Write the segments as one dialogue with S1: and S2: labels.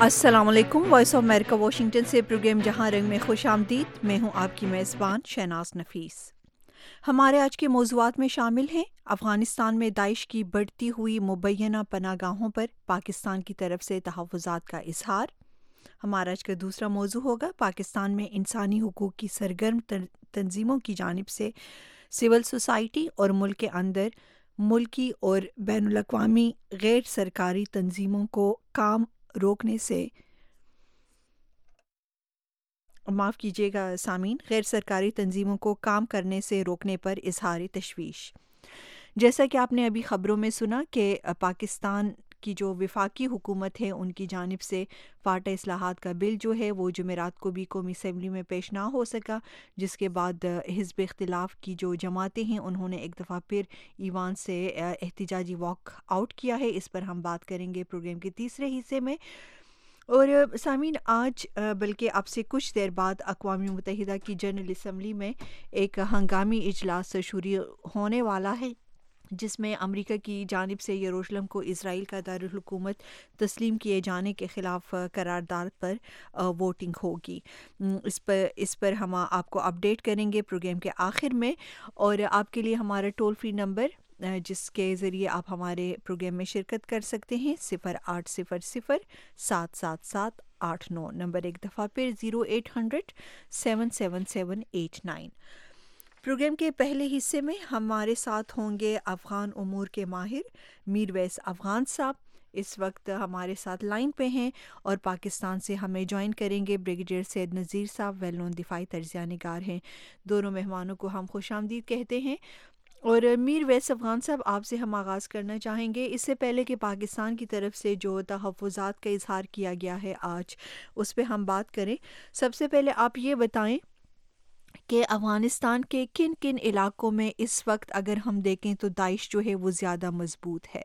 S1: السلام علیکم، voice of America Washington سے پروگرام جہاں رنگ میں خوش آمدید۔ میں ہوں آپ کی میزبان شہناز نفیس۔ ہمارے آج کے موضوعات میں شامل ہیں افغانستان میں داعش کی بڑھتی ہوئی مبینہ پناہ گاہوں پر پاکستان کی طرف سے تحفظات کا اظہار۔ ہمارا آج کا دوسرا موضوع ہوگا پاکستان میں انسانی حقوق کی سرگرم تنظیموں کی جانب سے سول سوسائٹی اور ملک کے اندر ملکی اور بین الاقوامی غیر سرکاری تنظیموں کو کام روکنے سے معاف کیجیے گا سامعین، غیر سرکاری تنظیموں کو کام کرنے سے روکنے پر اظہار تشویش۔ جیسا کہ آپ نے ابھی خبروں میں سنا کہ پاکستان کی جو وفاقی حکومت ہے ان کی جانب سے فاٹا اصلاحات کا بل جو ہے وہ جمعرات کو بھی قومی اسمبلی میں پیش نہ ہو سکا، جس کے بعد حزب اختلاف کی جو جماعتیں ہیں انہوں نے ایک دفعہ پھر ایوان سے احتجاجی واک آؤٹ کیا ہے۔ اس پر ہم بات کریں گے پروگرام کے تیسرے حصے میں۔ اور سامعین، آج بلکہ اب سے کچھ دیر بعد اقوام متحدہ کی جنرل اسمبلی میں ایک ہنگامی اجلاس شروع ہونے والا ہے، جس میں امریکہ کی جانب سے یروشلم کو اسرائیل کا دارالحکومت تسلیم کیے جانے کے خلاف قرارداد پر ووٹنگ ہوگی۔ اس پر ہم آپ کو اپڈیٹ کریں گے پروگرام کے آخر میں، اور آپ کے لیے ہمارا ٹول فری نمبر جس کے ذریعے آپ ہمارے پروگرام میں شرکت کر سکتے ہیں 0800-777-89 نمبر ایک دفعہ پھر 0800-777-89۔ پروگرام کے پہلے حصے میں ہمارے ساتھ ہوں گے افغان امور کے ماہر میرویس افغان صاحب، اس وقت ہمارے ساتھ لائن پہ ہیں، اور پاکستان سے ہمیں جوائن کریں گے بریگیڈیئر سید نذیر صاحب، ویل نون دفاعی تجزیہ نگار ہیں۔ دونوں مہمانوں کو ہم خوش آمدید کہتے ہیں۔ اور میر ویس افغان صاحب، آپ سے ہم آغاز کرنا چاہیں گے اس سے پہلے کہ پاکستان کی طرف سے جو تحفظات کا اظہار کیا گیا ہے آج اس پہ ہم بات کریں۔ سب سے پہلے آپ یہ بتائیں کہ افغانستان کے کن کن علاقوں میں اس وقت اگر ہم دیکھیں تو داعش جو ہے وہ زیادہ مضبوط ہے؟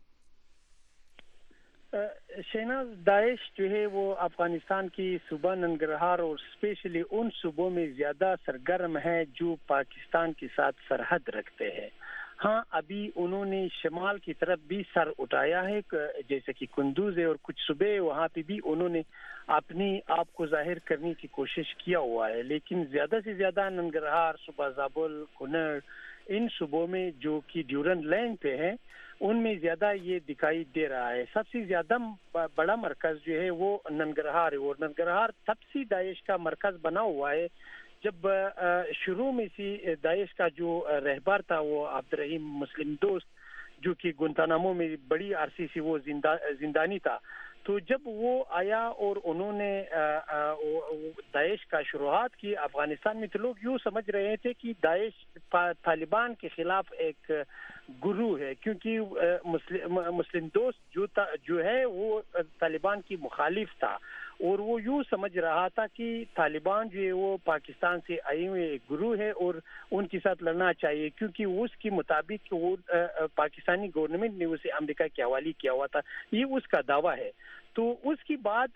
S2: شہناز، داعش جو ہے وہ افغانستان کی صوبہ ننگرہار اور اسپیشلی ان صوبوں میں زیادہ سرگرم ہے جو پاکستان کے ساتھ سرحد رکھتے ہیں۔ ہاں، ابھی انہوں نے شمال کی طرف بھی سر اٹھایا ہے، جیسے کہ کندوز ہے اور کچھ صوبے وہاں پہ بھی انہوں نے اپنی آپ کو ظاہر کرنے کی کوشش کیا ہوا ہے، لیکن زیادہ سے زیادہ ننگرہار، صوبہ زابل، کنڑ، ان صوبوں میں جو کہ ڈیورنٹ لینڈ پہ ہیں ان میں زیادہ یہ دکھائی دے رہا ہے۔ سب سے زیادہ بڑا مرکز جو ہے وہ ننگرہار ہے، اور ننگرہار تب سے داعش کا مرکز بنا ہوا ہے جب شروع میں سے داعش کا جو رہبر تھا وہ عبدالرحیم مسلم دوست، جو کہ گوانتانامو میں بڑی عرصے سے وہ زندانی تھا، تو جب وہ آیا اور انہوں نے داعش کا شروعات کی افغانستان میں، تو لوگ یوں سمجھ رہے تھے کہ داعش طالبان کے خلاف ایک گروہ ہے، کیونکہ مسلم دوست جو ہے وہ طالبان کی مخالف تھا، اور وہ یوں سمجھ رہا تھا کہ طالبان جو ہے وہ پاکستان سے آئے ہوئے ایک گروہ ہے اور ان کے ساتھ لڑنا چاہیے، کیونکہ اس کے مطابق وہ پاکستانی گورنمنٹ نے اسے امریکہ کے حوالے کیا ہوا تھا، یہ اس کا دعویٰ ہے۔ تو اس کی بات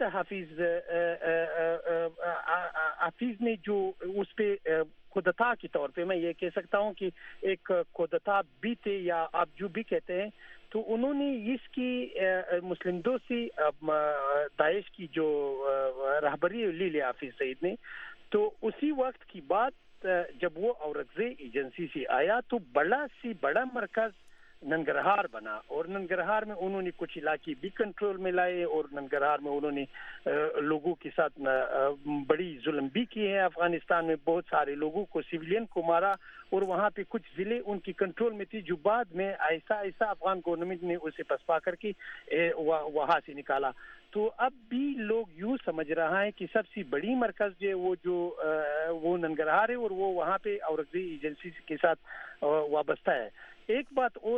S2: حافظ نے جو اس پہ کودتا کے طور پہ، میں یہ کہہ سکتا ہوں کہ ایک کودتا بھی تھے، یا آپ جو بھی کہتے ہیں، تو انہوں نے اس کی مسلم دوستی داعش کی جو رہبری لی لی حافظ سعید نے، تو اسی وقت کی بات جب وہ اورکزئی ایجنسی سے آیا تو بڑا سے بڑا مرکز ننگرہار بنا، اور ننگرہار میں انہوں نے کچھ علاقے بھی کنٹرول میں لائے، اور ننگرہار میں انہوں نے لوگوں کے ساتھ بڑی ظلم بھی کیے ہیں۔ افغانستان میں بہت سارے لوگوں کو، سویلین کو مارا، اور وہاں پہ کچھ ضلع ان کی کنٹرول میں تھی، جو بعد میں ایسا افغان گورنمنٹ نے اسے پسپا کر کے وہاں سے نکالا۔ تو اب بھی لوگ یوں سمجھ رہا ہے کہ سب سے بڑی مرکز جو ہے وہ ننگرہار ہے، اور وہ وہاں پہ اورکزئی ایجنسی کے ساتھ وابستہ ہے۔ ایک بات اور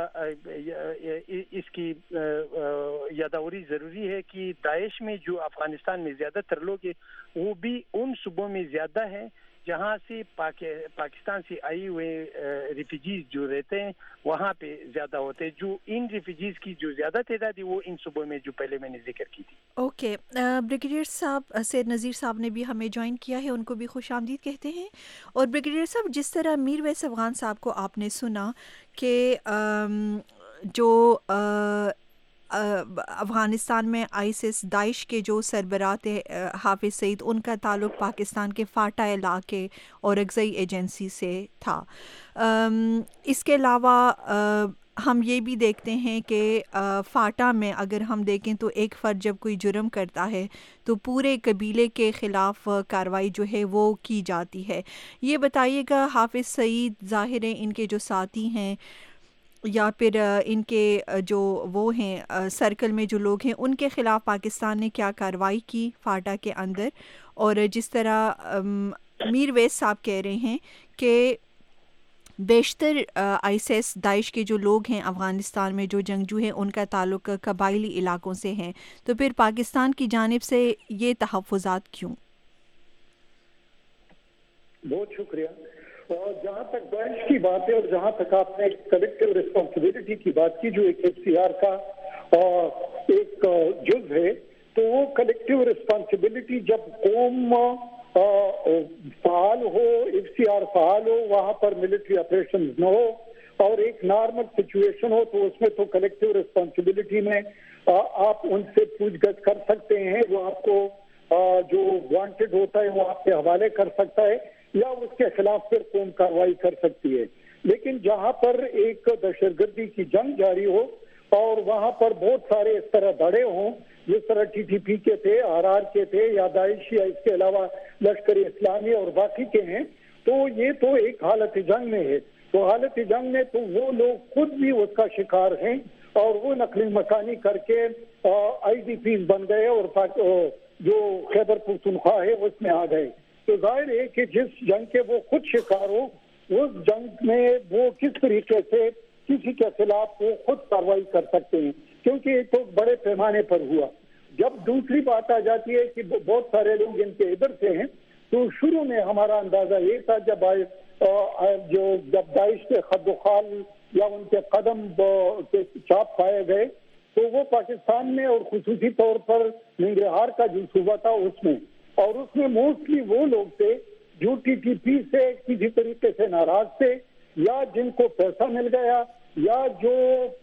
S2: اس کی یادآوری ضروری ہے کہ داعش میں جو افغانستان میں زیادہ تر لوگ ہیں وہ بھی ان صوبوں میں زیادہ ہیں جہاں سے پاکستان سے آئے ہوئے ریفیوجیز جو رہتے ہیں وہاں پہ زیادہ ہوتے ہیں۔ جو ان ریفیوجیز کی جو زیادہ تعداد ہے وہ ان صوبوں میں جو پہلے میں نے ذکر کی تھی۔
S1: اوکے، بریگیڈیئر صاحب سید نذیر صاحب نے بھی ہمیں جوائن کیا ہے، ان کو بھی خوش آمدید کہتے ہیں۔ اور بریگیڈیئر صاحب، جس طرح میر ویس افغان صاحب کو آپ نے سنا کہ جو افغانستان میں آئیسس داعش کے جو سربراہ تھے حافظ سعید، ان کا تعلق پاکستان کے فاٹا علاقے اور اکزئی ایجنسی سے تھا۔ اس کے علاوہ ہم یہ بھی دیکھتے ہیں کہ فاٹا میں اگر ہم دیکھیں تو ایک فرد جب کوئی جرم کرتا ہے تو پورے قبیلے کے خلاف کارروائی جو ہے وہ کی جاتی ہے۔ یہ بتائیے گا حافظ سعید، ظاہر ہے ان کے جو ساتھی ہیں یا پھر ان کے جو وہ ہیں سرکل میں جو لوگ ہیں، ان کے خلاف پاکستان نے کیا کارروائی کی فاٹا کے اندر، اور جس طرح میر ویس صاحب کہہ رہے ہیں کہ بیشتر آئیسس داعش کے جو لوگ ہیں افغانستان میں جو جنگجو ہیں ان کا تعلق قبائلی علاقوں سے ہیں، تو پھر پاکستان کی جانب سے یہ تحفظات کیوں؟
S3: بہت شکریہ۔ جہاں تک داعش کی بات ہے اور جہاں تک آپ نے کلیکٹیو ریسپانسبلٹی کی بات کی، جو ایک ایف سی آر کا ایک جز ہے، تو وہ کلیکٹیو ریسپانسبلٹی جب قوم فعال ہو، ایف سی آر فعال ہو، وہاں پر ملٹری آپریشن نہ ہو اور ایک نارمل سچویشن ہو، تو اس میں تو کلیکٹیو ریسپانسبلٹی میں آپ ان سے پوچھ گچھ کر سکتے ہیں، وہ آپ کو جو وانٹڈ ہوتا ہے وہ آپ کے حوالے کر سکتا ہے یا اس کے خلاف پھر قوم کارروائی کر سکتی ہے۔ لیکن جہاں پر ایک دہشت گردی کی جنگ جاری ہو اور وہاں پر بہت سارے اس طرح دھڑے ہوں، جس طرح ٹی ٹی پی کے تھے، آر آر کے تھے یا داعش یا اس کے علاوہ لشکر اسلامی اور باقی کے ہیں، تو یہ تو ایک حالت جنگ میں ہے۔ تو حالت جنگ میں تو وہ لوگ خود بھی اس کا شکار ہیں اور وہ نقل مکانی کر کے آئی ڈی پیز بن گئے اور جو خیبر پختونخوا ہے اس میں آ گئے۔ تو ظاہر ہے کہ جس جنگ کے وہ خود شکار ہو، اس جنگ میں وہ کس طریقے سے کسی کے خلاف وہ خود کارروائی کر سکتے ہیں، کیونکہ یہ تو بڑے پیمانے پر ہوا۔ جب دوسری بات آ جاتی ہے کہ بہت سارے لوگ ان کے ادھر سے ہیں، تو شروع میں ہمارا اندازہ یہ تھا جب داعش کے خد و خال یا ان کے قدم کے چاپ پائے گئے، تو وہ پاکستان میں اور خصوصی طور پر ننگرہار کا جو صوبہ تھا اس میں، اور اس میں موسٹلی وہ لوگ تھے جو ٹی ٹی پی سے کسی طریقے سے ناراض تھے یا جن کو پیسہ مل گیا یا جو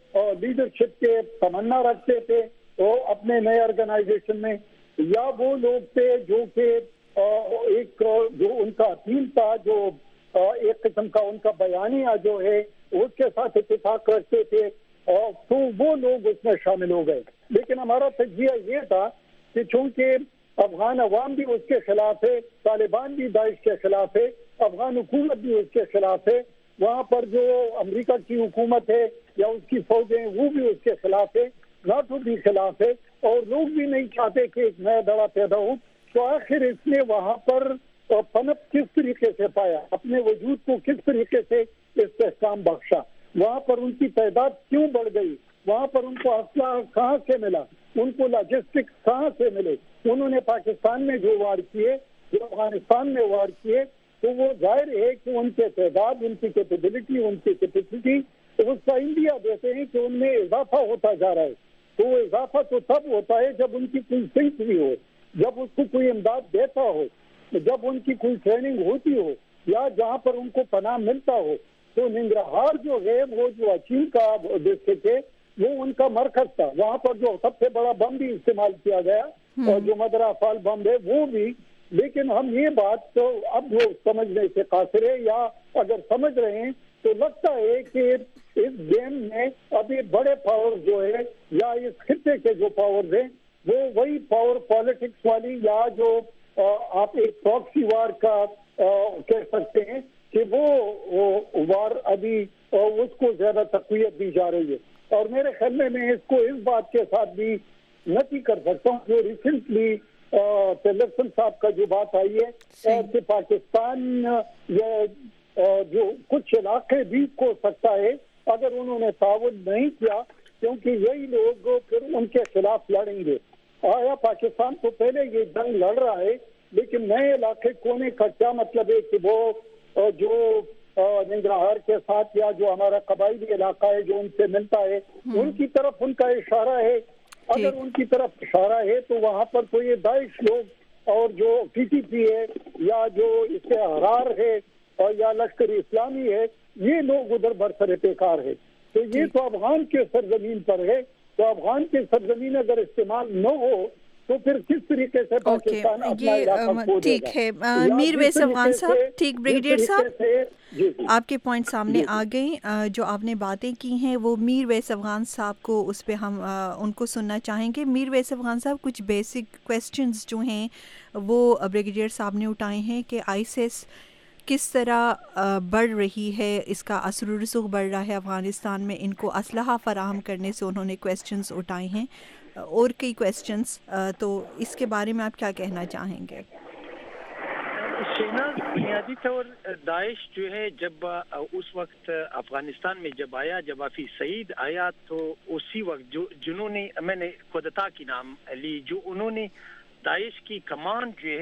S3: لیڈرشپ کے تمنا رکھتے تھے وہ اپنے نئے آرگنائزیشن میں، یا وہ لوگ تھے جو کہ ایک جو ان کا اپیل تھا، جو ایک قسم کا ان کا بیانیہ جو ہے اس کے ساتھ اتفاق رکھتے تھے، تو وہ لوگ اس میں شامل ہو گئے۔ لیکن ہمارا تجزیہ یہ تھا کہ چونکہ افغان عوام بھی اس کے خلاف ہے، طالبان بھی داعش کے خلاف ہے، افغان حکومت بھی اس کے خلاف ہے، وہاں پر جو امریکہ کی حکومت ہے یا اس کی فوجیں وہ بھی اس کے خلاف ہے، ناٹو بھی خلاف ہے، اور لوگ بھی نہیں چاہتے کہ ایک نیا دڑا پیدا ہو، تو آخر اس نے وہاں پر پنپ کس طریقے سے پایا، اپنے وجود کو کس طریقے سے استحکام بخشا، وہاں پر ان کی تعداد کیوں بڑھ گئی، وہاں پر ان کو اسلحہ کہاں سے ملا، ان کو لاجسٹک کہاں سے ملے۔ انہوں نے پاکستان میں جو وار کیے، جو افغانستان میں وار کیے، تو وہ ظاہر ہے کہ ان کے تعداد، ان کی کیپیبلٹی، ان کی کیپیسٹی، اس کا انڈیا دیتے ہیں کہ ان میں اضافہ ہوتا جا رہا ہے۔ تو وہ اضافہ تو تب ہوتا ہے جب ان کی کوئی سنک بھی ہو، جب اس کو کوئی امداد دیتا ہو، جب ان کی کوئی ٹریننگ ہوتی ہو یا جہاں پر ان کو پناہ ملتا ہو۔ تو ننگرہار جو ہے وہ جو اچین کا ڈسٹرکٹ ہے وہ ان کا مرکز تھا، وہاں پر جو سب سے بڑا بم بھی استعمال کیا گیا اور جو مدرہ افعال بم ہے وہ بھی۔ لیکن ہم یہ بات تو اب وہ سمجھنے سے قاصر ہے، یا اگر سمجھ رہے ہیں تو لگتا ہے کہ اس گیم میں ابھی بڑے پاور جو ہے یا اس خطے کے جو پاورز ہیں وہ وہی پاور پالیٹکس والی، یا جو آپ ایک پراکسی وار کا کہہ سکتے ہیں کہ وہ وار ابھی اس کو زیادہ تقویت دی جا رہی ہے۔ اور میرے خیال میں میں اس کو اس بات کے ساتھ بھی نفی کر سکتا ہوں جو ریسنٹلی تلفسن صاحب کا جو بات آئی ہے کہ پاکستان جو کچھ علاقے بھی ہو سکتا ہے اگر انہوں نے تعاون نہیں کیا، کیونکہ یہی لوگ پھر ان کے خلاف لڑیں گے۔ آیا پاکستان تو پہلے یہ جنگ لڑ رہا ہے، لیکن نئے علاقے کونے کا کیا مطلب ہے کہ وہ جو ننگرہار کے ساتھ یا جو ہمارا قبائلی علاقہ ہے جو ان سے ملتا ہے ان کی طرف ان کا اشارہ ہے۔ اگر ان کی طرف اشارہ ہے تو وہاں پر تو یہ داعش لوگ اور جو ٹی ٹی پی ہے یا جو اس کے احرار ہے اور یا لشکر اسلامی ہے، یہ لوگ ادھر برسر پیکار ہے۔ تو یہ تو افغان کے سرزمین پر ہے، تو افغان کی سرزمین اگر استعمال نہ ہو تو پھر کس طریقے سے پاکستان اپنا علاقہ کھو دے گا؟
S1: ٹھیک ہے میر ویس افغان صاحب، ٹھیک بریگیڈیئر صاحب آپ کے پوائنٹ سامنے آ گئیں. جو آپ نے باتیں کی ہیں وہ میر ویس افغان صاحب کو اس پہ ہم ان کو سننا چاہیں گے. میر ویس افغان صاحب، کچھ بیسک کویسچنز جو ہیں وہ بریگیڈیئر صاحب نے اٹھائے ہیں کہ ISIS کس طرح بڑھ رہی ہے، اس کا اثر و رسوخ بڑھ رہا ہے افغانستان میں، ان کو اسلحہ فراہم کرنے سے انہوں نے کویسچنز اٹھائے ہیں اور کئی کویسچنز. تو اس کے بارے میں آپ کیا کہنا چاہیں گے؟
S2: شہناز، بنیادی طور داعش جو ہے جب اس وقت افغانستان میں جب آیا، جب حفیظ سعید آیا، تو اسی وقت جنہوں نے، میں نے خودتا کی نام لی، جو انہوں نے داعش کی کمان جو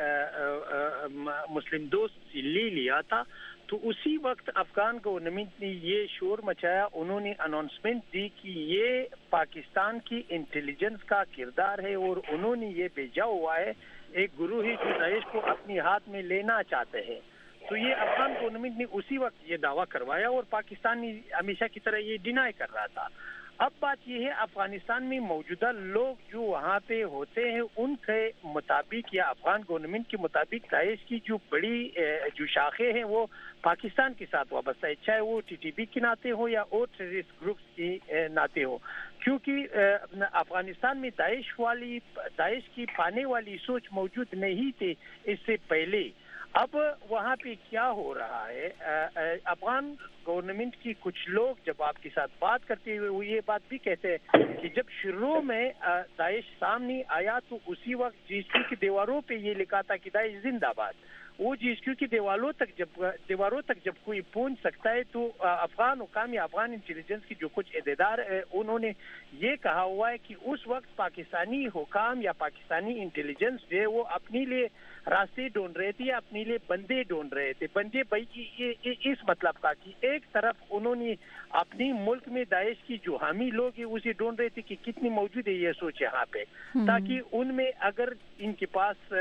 S2: ہے مسلم دوست سے لے لیا تھا، تو اسی وقت افغان گورنمنٹ نے یہ شور مچایا، انہوں نے اناؤنسمنٹ دی کہ یہ پاکستان کی انٹیلیجنس کا کردار ہے اور انہوں نے یہ بھیجا ہوا ہے ایک گروہ ہے جو داعش کو اپنی ہاتھ میں لینا چاہتے ہیں. تو یہ افغان گورنمنٹ نے اسی وقت یہ دعویٰ کروایا اور پاکستان نے ہمیشہ کی طرح یہ ڈینائی کر رہا تھا. اب بات یہ ہے افغانستان میں موجودہ لوگ جو وہاں پہ ہوتے ہیں ان کے مطابق یا افغان گورنمنٹ کے مطابق داعش کی جو بڑی جو شاخیں ہیں وہ پاکستان کے ساتھ وابستہ ہے، چاہے وہ TTP کے ناطے ہو یا اور ٹیررسٹ گروپس کے ناطے ہو، کیونکہ افغانستان میں داعش کی پانے والی سوچ موجود نہیں تھی اس سے پہلے. اب وہاں پہ کیا ہو رہا ہے، افغان گورنمنٹ کی کچھ لوگ جب آپ کے ساتھ بات کرتے ہوئے وہ یہ بات بھی کہتے ہیں کہ جب شروع میں داعش سامنے آیا تو اسی وقت GSQ کی دیواروں پہ یہ لکھا تھا کہ داعش زندہ باد. وہ GSQ کی دیواروں تک جب کوئی پہنچ سکتا ہے تو افغان حکام یا افغان انٹیلیجنس کی جو کچھ عہدیدار انہوں نے یہ کہا ہوا ہے کہ اس وقت پاکستانی حکام یا پاکستانی انٹیلیجنس جو ہے وہ اپنے لیے راستے ڈھونڈ رہے تھے یا اپنے لیے بندے ڈھونڈ رہے تھے. بندے بھائی یہ اس مطلب کا کہ ایک طرف انہوں نے اپنی ملک میں داعش کی جو حامی لوگ ہیں اسے ڈھونڈ رہے تھے کہ کتنی موجود ہے یہ سوچ یہاں پہ، تاکہ ان میں اگر ان کے پاس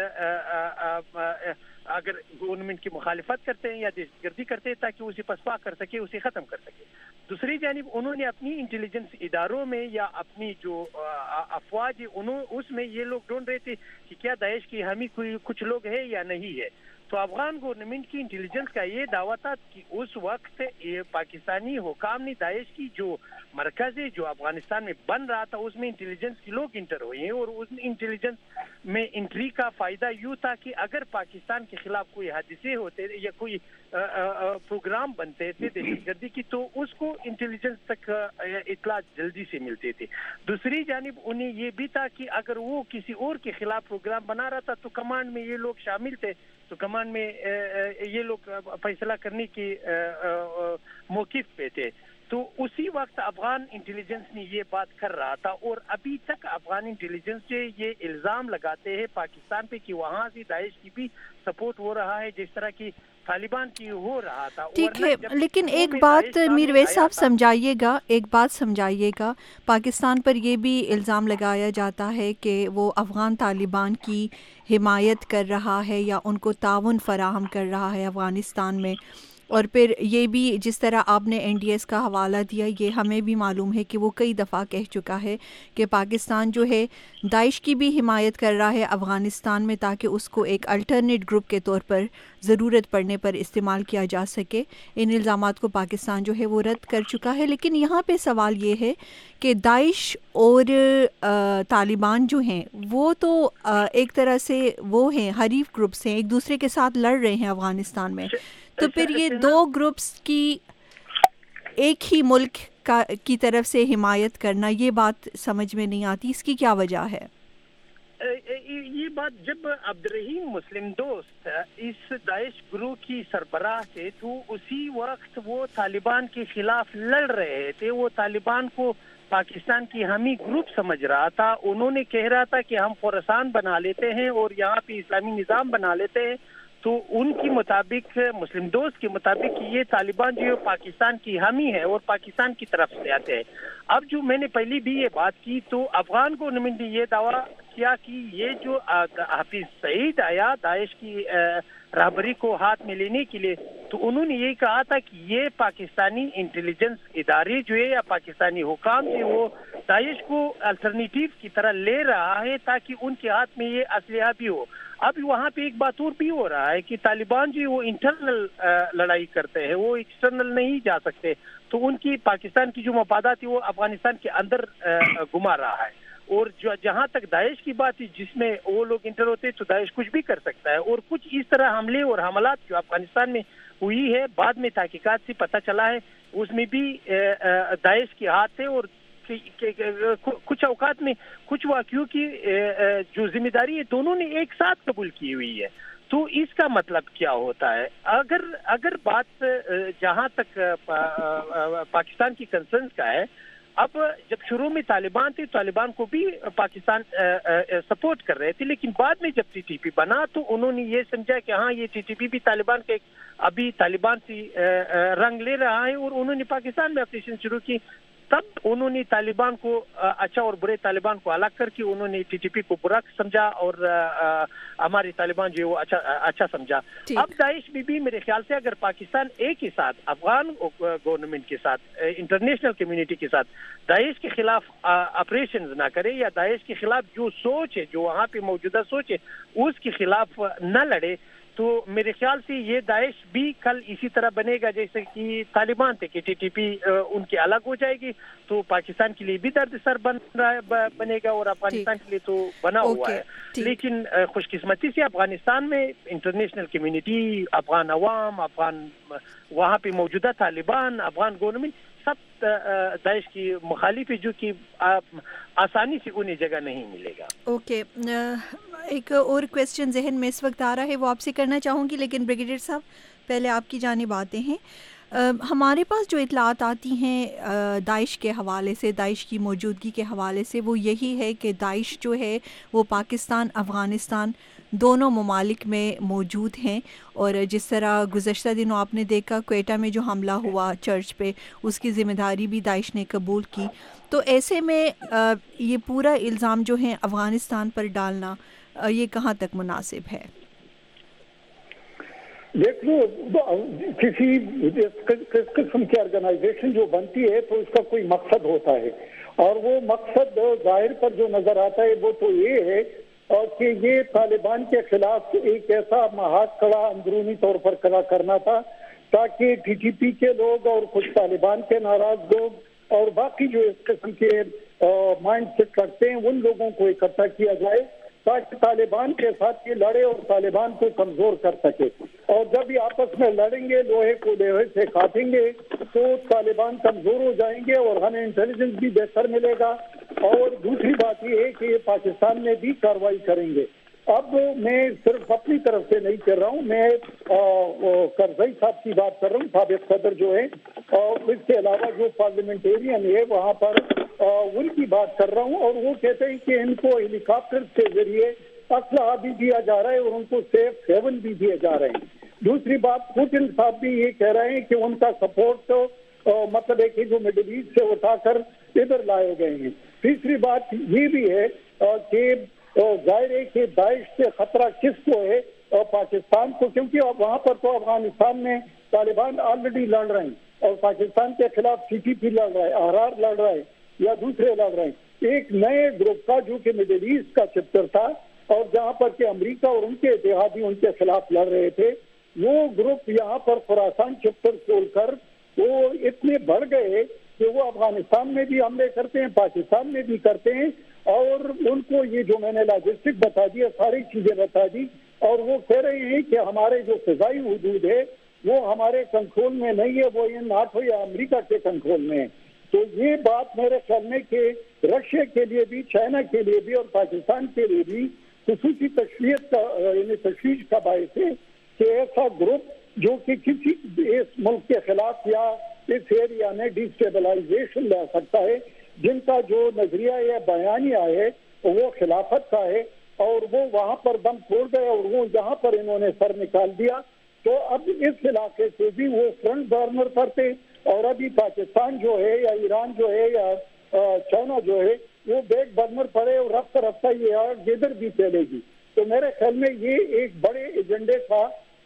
S2: اگر گورنمنٹ کی مخالفت کرتے ہیں یا دہشت گردی کرتے ہیں تاکہ اسے پسپا کر سکے، اسے ختم کر سکے. دوسری جانب انہوں نے اپنی انٹیلیجنس اداروں میں یا اپنی جو افواج اس میں یہ لوگ ڈھونڈ رہے تھے کہ کیا داعش کی حامی کوئی کچھ لوگ ہے یا نہیں ہے. تو افغان گورنمنٹ کی انٹیلیجنس کا یہ دعویٰ تھا کہ اس وقت پاکستانی حکام نے داعش کی جو مرکز ہے جو افغانستان میں بن رہا تھا اس میں انٹیلیجنس کے لوگ انٹر ہوئے ہیں، اور اس انٹیلیجنس میں انٹری کا فائدہ یوں تھا کہ اگر پاکستان کے خلاف کوئی حادثے ہوتے یا کوئی پروگرام بنتے تھے دہشت گردی کی تو اس کو انٹیلیجنس تک اطلاع جلدی سے ملتے تھے. دوسری جانب انہیں یہ بھی تھا کہ اگر وہ کسی اور کے خلاف پروگرام بنا رہا تھا تو کمانڈ میں یہ لوگ شامل تھے، تو کمانڈ میں یہ لوگ فیصلہ کرنے کے موقف پہ تھے. تو اسی وقت افغان انٹیلیجنس نے یہ بات کر رہا تھا، اور ابھی تک افغان انٹیلیجنس سے یہ الزام لگاتے ہیں پاکستان پہ کہ وہاں سے داعش کی بھی سپورٹ ہو رہا ہے جس طرح کی طالبان کی ہو رہا تھا.
S1: ٹھیک ہے، لیکن ایک بات میر ویس صاحب سمجھائیے گا، پاکستان پر یہ بھی الزام لگایا جاتا ہے کہ وہ افغان طالبان کی حمایت کر رہا ہے یا ان کو تعاون فراہم کر رہا ہے افغانستان میں. اور پھر یہ بھی جس طرح آپ نے NDS کا حوالہ دیا، یہ ہمیں بھی معلوم ہے کہ وہ کئی دفعہ کہہ چکا ہے کہ پاکستان جو ہے داعش کی بھی حمایت کر رہا ہے افغانستان میں تاکہ اس کو ایک الٹرنیٹ گروپ کے طور پر ضرورت پڑنے پر استعمال کیا جا سکے. ان الزامات کو پاکستان جو ہے وہ رد کر چکا ہے. لیکن یہاں پہ سوال یہ ہے کہ داعش اور طالبان جو ہیں وہ تو ایک طرح سے وہ ہیں حریف گروپس ہیں، ایک دوسرے کے ساتھ لڑ رہے ہیں افغانستان میں. تو پھر یہ دو گروپس کی ایک ہی ملک کی طرف سے حمایت کرنا، یہ بات سمجھ میں نہیں آتی، اس کی کیا وجہ ہے؟
S2: یہ بات جب عبدالرحیم مسلم دوست اس داعش گروہ کی سربراہ تھے تو اسی وقت وہ طالبان کے خلاف لڑ رہے تھے. وہ طالبان کو پاکستان کی حامی گروپ سمجھ رہا تھا. انہوں نے کہہ رہا تھا کہ ہم خراسان بنا لیتے ہیں اور یہاں پہ اسلامی نظام بنا لیتے ہیں. تو ان کی مطابق، مسلم دوست کے مطابق، یہ طالبان جو پاکستان کی حامی ہے اور پاکستان کی طرف سے آتے ہیں. اب جو میں نے پہلی بھی یہ بات کی تو افغان گورنمنٹ نے یہ دعویٰ کیا کہ یہ جو حفیظ سعید آیا داعش کی رہبری کو ہاتھ میں لینے کے لیے تو انہوں نے یہی کہا تھا کہ یہ پاکستانی انٹیلیجنس ادارے جو ہے یا پاکستانی حکام سے وہ داعش کو الٹرنیٹیو کی طرح لے رہا ہے تاکہ ان کے ہاتھ میں یہ اسلحہ بھی ہو. اب وہاں پہ ایک بات اور بھی ہو رہا ہے کہ طالبان جو وہ انٹرنل لڑائی کرتے ہیں, وہ ایکسٹرنل نہیں جا سکتے, تو ان کی پاکستان کی جو مفادات ہیں وہ افغانستان کے اندر گما رہا ہے. اور جہاں تک داعش کی بات ہے جس میں وہ لوگ انٹر ہوتے ہیں تو داعش کچھ بھی کر سکتا ہے. اور کچھ اس طرح حملے اور حملات جو افغانستان میں ہوئی ہے بعد میں تحقیقات سے پتہ چلا ہے اس میں بھی داعش کے ہاتھ ہے, اور کچھ اوقات میں کچھ واقعوں کی جو ذمہ داری ہے دونوں نے ایک ساتھ قبول کی ہوئی ہے. تو اس کا مطلب کیا ہوتا ہے؟ اگر بات جہاں تک پاکستان کی کنسرنز کا ہے, اب جب شروع میں طالبان تھے, طالبان کو بھی پاکستان سپورٹ کر رہے تھے, لیکن بعد میں جب ٹی ٹی پی بنا تو انہوں نے یہ سمجھا کہ ہاں یہ ٹی ٹی پی بھی طالبان کے ابھی طالبان سے رنگ لے رہا ہے, اور انہوں نے پاکستان میں آپریشن شروع کی. تب انہوں نے طالبان کو اچھا اور برے طالبان کو الگ کر کے انہوں نے ٹی ٹی پی کو برا سمجھا اور ہمارے طالبان جو ہے وہ اچھا سمجھا. اب داعش بھی میرے خیال سے اگر پاکستان ایک ہی ساتھ افغان گورنمنٹ کے ساتھ, انٹرنیشنل کمیونٹی کے ساتھ داعش کے خلاف آپریشنز نہ کرے, یا داعش کے خلاف جو سوچ ہے, جو وہاں پہ موجودہ سوچ ہے, اس کے خلاف نہ لڑے, تو میرے خیال سے یہ داعش بھی کل اسی طرح بنے گا جیسے کہ طالبان تھے کہ ٹی ٹی پی ان کی الگ ہو جائے گی, تو پاکستان کے لیے بھی درد سر بنے گا اور افغانستان کے لیے تو بنا ہوا ہے. لیکن خوش قسمتی سے افغانستان میں انٹرنیشنل کمیونٹی, افغان عوام, افغان وہاں پہ موجودہ طالبان, افغان گورنمنٹ سب داعش کی مخالف ہے, جو کہ آسانی سے انہیں جگہ نہیں ملے گا.
S1: اوکے, ایک اور کویسچن ذہن میں اس وقت آ رہا ہے, وہ آپ سے کرنا چاہوں گی, لیکن بریگیڈیئر صاحب پہلے آپ کی جانب آتے ہیں. ہمارے پاس جو اطلاعات آتی ہیں داعش کے حوالے سے, داعش کی موجودگی کے حوالے سے, وہ یہی ہے کہ داعش جو ہے وہ پاکستان, افغانستان دونوں ممالک میں موجود ہیں. اور جس طرح گزشتہ دنوں آپ نے دیکھا کوئٹہ میں جو حملہ ہوا چرچ پہ, اس کی ذمہ داری بھی داعش نے قبول کی. تو ایسے میں یہ پورا الزام جو ہے افغانستان پر ڈالنا یہ کہاں تک مناسب ہے؟
S3: دیکھ لو, کسی قسم کی آرگنائزیشن جو بنتی ہے تو اس کا کوئی مقصد ہوتا ہے, اور وہ مقصد ظاہر پر جو نظر آتا ہے وہ تو یہ ہے کہ یہ طالبان کے خلاف ایک ایسا محاذ کھڑا اندرونی طور پر کھڑا کرنا تھا تاکہ ٹی ٹی پی کے لوگ اور کچھ طالبان کے ناراض لوگ اور باقی جو اس قسم کے مائنڈ سیٹ رکھتے ہیں ان لوگوں کو اکٹھا کیا جائے تاکہ طالبان کے ساتھ یہ لڑے اور طالبان کو کمزور کر سکے. اور جب یہ آپس میں لڑیں گے, لوہے کو لوہے سے کاٹیں گے, تو طالبان کمزور ہو جائیں گے اور ہمیں انٹیلیجنس بھی بہتر ملے گا. اور دوسری بات یہ ہے کہ یہ پاکستان میں بھی کارروائی کریں گے. اب میں صرف اپنی طرف سے نہیں کر رہا ہوں, میں کرزئی صاحب کی بات کر رہا ہوں, سابق صدر جو ہے, اور اس کے علاوہ جو پارلیمنٹیرین ہے وہاں پر ان کی بات کر رہا ہوں. اور وہ کہتے ہیں کہ ان کو ہیلی کاپٹر کے ذریعے اسلحہ بھی دیا جا رہا ہے اور ان کو سیف ہیون بھی دیے جا رہے ہیں. دوسری بات, پوٹن صاحب بھی یہ کہہ رہے ہیں کہ ان کا سپورٹ مطلب ہے کہ جو مڈل ایسٹ سے اٹھا کر ادھر لائے گئے ہیں. تیسری بات یہ بھی ہے کہ ظاہر ہے کہ داعش سے خطرہ کس کو ہے, پاکستان کو, کیونکہ وہاں پر تو افغانستان میں طالبان آلریڈی لڑ رہے ہیں اور پاکستان کے خلاف ٹی ٹی پی لڑ رہا ہے, احرار لڑ رہا ہے یا دوسرے لڑ رہے ہیں. ایک نئے گروپ کا جو کہ مڈل ایسٹ کا چیپٹر تھا اور جہاں پر کہ امریکہ اور ان کے اتحادی ان کے خلاف لڑ رہے تھے, وہ گروپ یہاں پر خراسان چیپٹر کھول کر وہ اتنے بڑھ گئے کہ وہ افغانستان میں بھی حملے کرتے ہیں, پاکستان میں بھی کرتے ہیں. اور ان کو یہ جو میں نے لاجسٹک بتا دیا, ساری چیزیں بتا دی, اور وہ کہہ رہے ہیں کہ ہمارے جو فضائی حدود ہے وہ ہمارے کنٹرول میں نہیں ہے, وہ ان ناٹو یا امریکہ کے کنٹرول میں ہے. تو یہ بات میرے خیال میں کہ رشیا کے لیے بھی, چائنا کے لیے بھی اور پاکستان کے لیے بھی خصوصی تشویش کا باعث ہے کہ ایسا گروپ جو کہ کسی اس ملک کے خلاف یا اس ایریا میں ڈی اسٹیبلائزیشن لا سکتا ہے, جن کا جو نظریہ یا بیانیہ ہے وہ خلافت کا ہے, اور وہ وہاں پر دم چھوڑ گئے اور وہ یہاں پر انہوں نے سر نکال دیا. تو اب اس علاقے سے بھی وہ فرنٹ برنر کرتے, اور ابھی پاکستان جو ہے یا ایران جو ہے یا چائنا جو ہے وہ بیک برنر پڑے اور رفتہ رفتہ یہ ادھر بھی پھیلے گی. تو میرے خیال میں یہ ایک بڑے ایجنڈے کا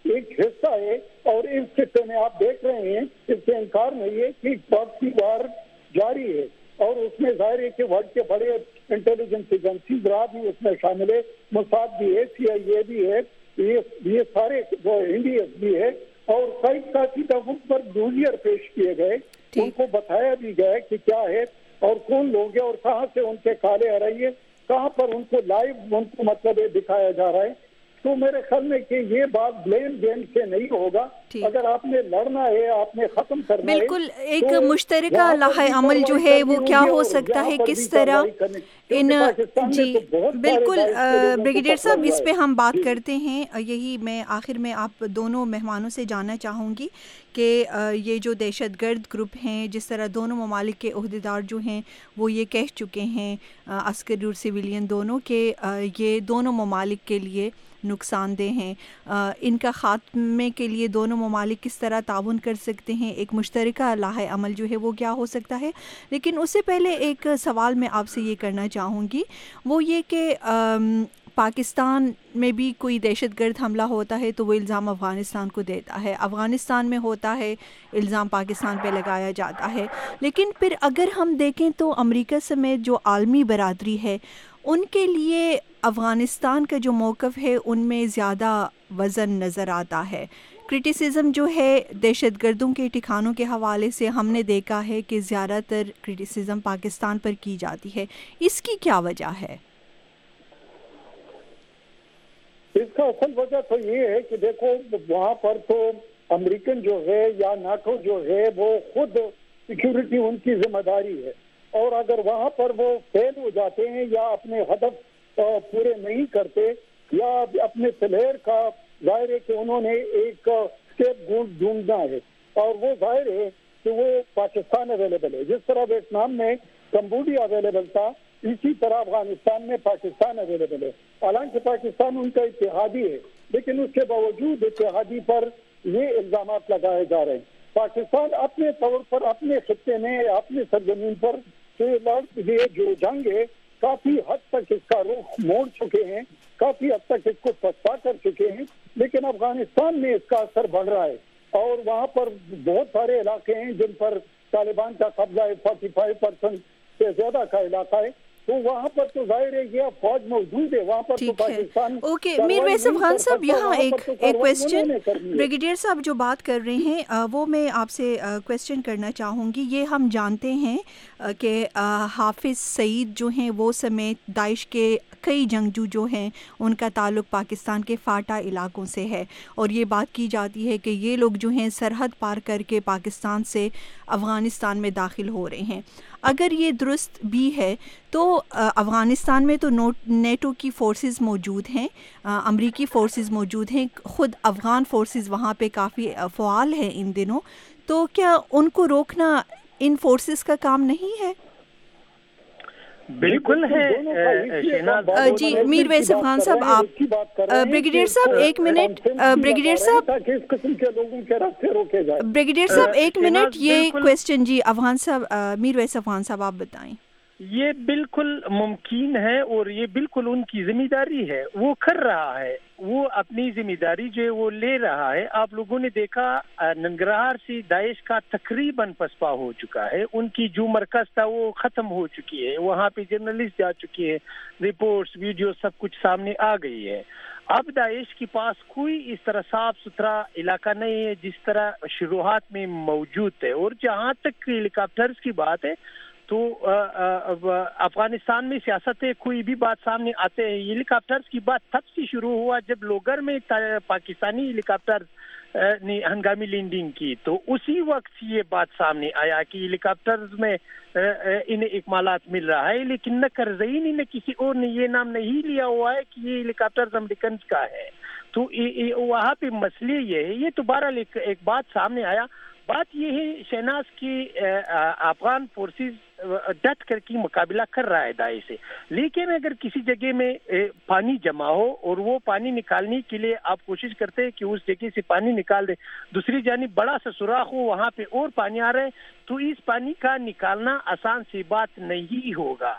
S3: ایک حصہ ہے، اور اس خطے میں آپ دیکھ رہے ہیں، اس سے انکار نہیں ہے کہ وقت کی وار جاری ہے، اور اس میں ظاہر ہے کہ ورلڈ کے بڑے انٹیلیجنس ایجنسیز بھی اس میں شامل ہے، موساد بھی ہے، CIA بھی ہے، یہ سارے جو NDS بھی ہے، اور کافی دفعوں پر ڈوزیئر پیش کیے گئے، ان کو بتایا بھی گیا کہ کیا ہے اور کون لوگ ہیں اور کہاں سے ان کے کالے آ رہی ہے، کہاں پر ان کو لائیو ان کو مطلب دکھایا جا رہا ہے۔ تو میرے خیال میں کہ یہ بات بلیم گیم سے نہیں ہوگا، اگر آپ نے لڑنا ہے، آپ نے ختم کرنا ہے،
S1: بالکل ایک مشترکہ لائحہ عمل جو ہے وہ کیا ہو سکتا ہے، کس طرح ان جی بالکل بریگیڈیئر صاحب اس پہ ہم بات کرتے ہیں۔ یہی میں آخر میں آپ دونوں مہمانوں سے جاننا چاہوں گی کہ یہ جو دہشت گرد گروپ ہیں، جس طرح دونوں ممالک کے عہدیدار جو ہیں وہ یہ کہہ چکے ہیں، عسکری اور سویلین دونوں، کہ یہ دونوں ممالک کے لیے نقصان دہ ہیں، ان کا خاتمے کے لیے دونوں ممالک کس طرح تعاون کر سکتے ہیں، ایک مشترکہ لائحہ عمل جو ہے وہ کیا ہو سکتا ہے۔ لیکن اس سے پہلے ایک سوال میں آپ سے یہ کرنا چاہوں گی، وہ یہ کہ پاکستان میں بھی کوئی دہشت گرد حملہ ہوتا ہے تو وہ الزام افغانستان کو دیتا ہے، افغانستان میں ہوتا ہے الزام پاکستان پہ لگایا جاتا ہے، لیکن پھر اگر ہم دیکھیں تو امریکہ سمیت جو عالمی برادری ہے ان کے لیے افغانستان کا جو موقف ہے ان میں زیادہ وزن نظر آتا ہے۔ کرٹیسزم جو ہے دہشت گردوں کے ٹھکانوں کے حوالے سے ہم نے دیکھا ہے کہ زیادہ تر کرٹیسزم پاکستان پر کی جاتی ہے، اس کی کیا وجہ ہے؟
S3: اس کا اصل وجہ تو یہ ہے کہ دیکھو وہاں پر تو امریکن جو ہے یا ناٹو جو ہے وہ خود سیکیورٹی ان کی ذمہ داری ہے، اور اگر وہاں پر وہ فیل ہو جاتے ہیں یا اپنے ہدف پورے نہیں کرتے یا اپنے پلیئر کا، ظاہر ہے کہ انہوں نے ایک اسکیپ گولڈ ڈھونڈنا ہے، اور وہ ظاہر ہے کہ وہ پاکستان اویلیبل ہے، جس طرح ویتنام میں کمبوڈیا اویلیبل تھا اسی طرح افغانستان میں پاکستان اویلیبل ہے۔ حالانکہ پاکستان ان کا اتحادی ہے، لیکن اس کے باوجود اتحادی پر یہ الزامات لگائے جا رہے ہیں۔ پاکستان اپنے طور پر اپنے خطے میں اپنی سرزمین پر یہ جو جنگ ہے کافی حد تک اس کا رخ موڑ چکے ہیں، کافی حد تک اس کو پسپا کر چکے ہیں، لیکن افغانستان میں اس کا اثر بڑھ رہا ہے، اور وہاں پر بہت سارے علاقے ہیں جن پر طالبان کا قبضہ ہے، 45% سے زیادہ کا علاقہ ہے، تو وہاں پر تو ظاہر ہے یہ فوج موجود ہے، وہاں پر تو پاکستان۔
S1: اوکے میر ویسف خان صاحب، یہاں ایک کویسچن بریگیڈیئر صاحب جو بات کر رہے ہیں وہ میں آپ سے کویسچن کرنا چاہوں گی۔ یہ ہم جانتے ہیں کہ حافظ سعید جو ہیں وہ سمیت داعش کے کئی جنگجو جو ہیں ان کا تعلق پاکستان کے فاٹا علاقوں سے ہے، اور یہ بات کی جاتی ہے کہ یہ لوگ جو ہیں سرحد پار کر کے پاکستان سے افغانستان میں داخل ہو رہے ہیں۔ اگر یہ درست بھی ہے تو افغانستان میں تو نیٹو کی فورسز موجود ہیں، امریکی فورسز موجود ہیں، خود افغان فورسز وہاں پہ کافی فعال ہیں ان دنوں، تو کیا ان کو روکنا ان فورسز کا کام نہیں ہے؟
S2: بالکل ہے
S1: جی میر ویسف خان صاحب، آپ بریگیڈیئر صاحب ایک منٹ، بریگیڈیئر صاحب
S3: اس قسم کے لوگوں کے راستے روکے جائیں۔
S1: بریگیڈیئر صاحب ایک منٹ، یہ کویسچن جی افغان صاحب، میر ویسف خان صاحب آپ بتائیں۔
S2: یہ بالکل ممکن ہے اور یہ بالکل ان کی ذمہ داری ہے، وہ کر رہا ہے، وہ اپنی ذمہ داری جو ہے وہ لے رہا ہے۔ آپ لوگوں نے دیکھا ننگرہار سے داعش کا تقریباً پسپا ہو چکا ہے، ان کی جو مرکز تھا وہ ختم ہو چکی ہے، وہاں پہ جرنلسٹ جا چکے ہیں، رپورٹس ویڈیو سب کچھ سامنے آ گئی ہے۔ اب داعش کے پاس کوئی اس طرح صاف ستھرا علاقہ نہیں ہے جس طرح شروعات میں موجود ہے، اور جہاں تک ہیلی کاپٹرز کی بات ہے تو افغانستان میں سیاست ہے، کوئی بھی بات سامنے آتے ہیں۔ ہیلی کاپٹرز کی بات تب سے شروع ہوا جب لوگر میں پاکستانی ہیلی کاپٹر نے ہنگامی لینڈنگ کی، تو اسی وقت یہ بات سامنے آیا کہ ہیلی کاپٹرز میں انہیں اکمالات مل رہا ہے، لیکن نہ کرزئی نہ کسی اور نے یہ نام نہیں لیا ہوا ہے کہ یہ ہیلی کاپٹرز امریکنز کا ہے۔ تو وہاں پہ مسئلے یہ ہے، یہ تو بہرحال ایک بات سامنے آیا۔ بات یہ ہے شہناز کی افغان فورسز ڈٹ کر کے مقابلہ کر رہا ہے داعش سے، لیکن اگر کسی جگہ میں پانی جمع ہو اور وہ پانی نکالنے کے لیے آپ کوشش کرتے ہیں کہ اس جگہ سے پانی نکال دیں، دوسری جانب بڑا سا سوراخ ہو وہاں پہ اور پانی آ رہا ہے، تو اس پانی کا نکالنا آسان سی بات نہیں ہوگا۔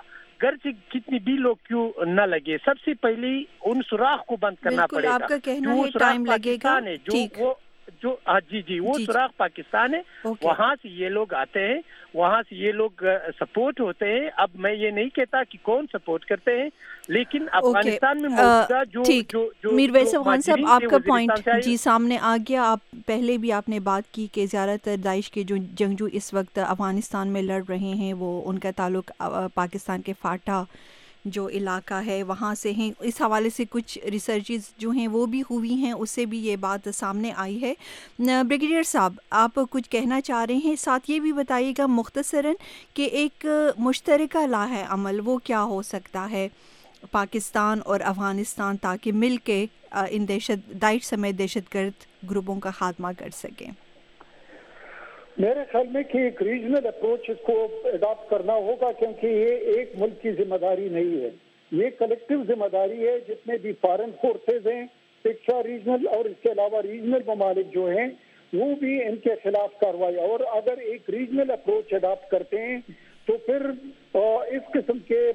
S2: घर से कितनी भी लोग क्यों न लगे, सबसे पहले उन सुराख को बंद करना पड़ेगा।
S1: आपका कहना है टाइम लगेगा, ठीक।
S2: जो जी वो सुराख पाकिस्तान है, वहाँ से ये लोग आते हैं, वहाँ से ये लोग सपोर्ट होते हैं। अब मैं ये नहीं कहता कि कौन सपोर्ट करते हैं, लेकिन अफगानिस्तान में मौजूदा जो
S1: मीर वैसल खान साहब, आपका पॉइंट जी सामने आ गया। आप पहले भी आपने बात की कि ज़्यादातर दाइश के जो जंगजू इस वक्त अफगानिस्तान में लड़ रहे हैं वो उनका ताल्लुक पाकिस्तान के फाटा जो इलाका है वहाँ से हैं। इस हवाले से कुछ रिसर्चेस जो हैं वो भी हुई हैं, उससे भी ये बात सामने आई है। ब्रिगेडियर साहब, आप कुछ कहना चाह रहे हैं, साथ ये भी बताइएगा मुख्तसरन कि एक मुश्तरका लाह अमल वो क्या हो सकता है पाकिस्तान और अफ़गानिस्तान, ताकि मिल के इन दाइश समेत दहशतगर्द ग्रुपों का खात्मा कर सकें।
S3: मेरे ख्याल में कि एक रीजनल अप्रोच इसको अडॉप्ट करना होगा, क्योंकि ये एक मुल्क की जिम्मेदारी नहीं है, ये कलेक्टिव जिम्मेदारी है। जितने भी फॉरेन फोर्सेज हैं एक्स्ट्रा रीजनल और इसके अलावा रीजनल ममालिक जो हैं वो भी इनके खिलाफ कार्रवाई, और अगर एक रीजनल अप्रोच अडॉप्ट करते हैं तो फिर इस किस्म के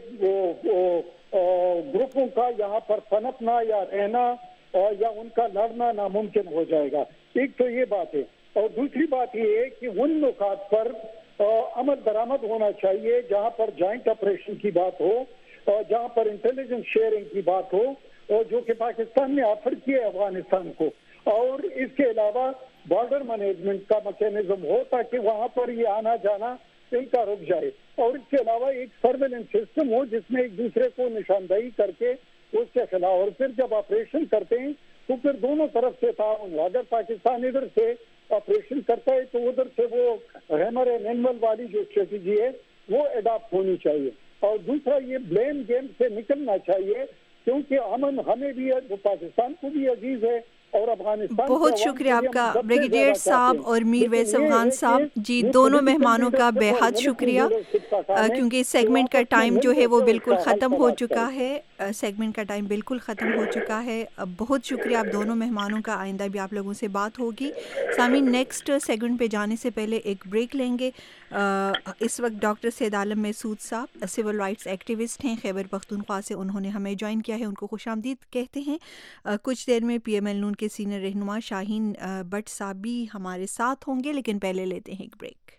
S3: ग्रुपों का यहाँ पर पनपना या रहना या उनका लड़ना नामुमकिन हो जाएगा। एक तो ये बात है, और दूसरी बात ये है कि उन नुकात पर अमल दरामद होना चाहिए जहाँ पर जॉइंट ऑपरेशन की बात हो, और जहाँ पर इंटेलिजेंस शेयरिंग की बात हो, और जो कि पाकिस्तान ने ऑफर किया है अफगानिस्तान को, और इसके अलावा बॉर्डर मैनेजमेंट का मैकेनिज्म हो ताकि वहाँ पर ये आना जाना इनका रुक जाए, और इसके अलावा एक सर्वेलेंस सिस्टम हो जिसमें एक दूसरे को निशानदेही करके उसके खिलाफ, और फिर जब ऑपरेशन करते हैं तो फिर दोनों तरफ से ताउन हो। अगर पाकिस्तान इधर से ऑपरेशन करता है तो उधर से वो हैमर एंड एनिमल वाली जो स्ट्रेटेजी है वो अडॉप्ट होनी चाहिए। और दूसरा, ये ब्लेम गेम से निकलना चाहिए, क्योंकि अमन हमें भी है, वो पाकिस्तान को भी अजीज है, और अफगानिस्तान।
S1: बहुत शुक्रिया आपका ब्रिगेडियर साहब और मीर वैसल खान साहब जी, दोनों मेहमानों का बेहद शुक्रिया, क्योंकि सेगमेंट का टाइम जो है वो बिल्कुल ख़त्म हो चुका है। सेगमेंट का टाइम बिल्कुल ख़त्म हो चुका है। बहुत शुक्रिया आप दोनों मेहमानों का। आइंदा भी आप लोगों से बात होगी। सामीन, नेक्स्ट सेगमेंट पे जाने से पहले एक ब्रेक लेंगे। इस वक्त डॉक्टर सैयद आलम महसूद साहब सिविल राइट्स एक्टिविस्ट हैं, खैबर पख्तूनख्वा से उन्होंने हमें ज्वाइन किया है, उनको खुशामदीद कहते हैं। कुछ देर में PML नून के सीनियर रहनुमा शाहीन बट साहब भी हमारे साथ होंगे, लेकिन पहले लेते हैं एक ब्रेक।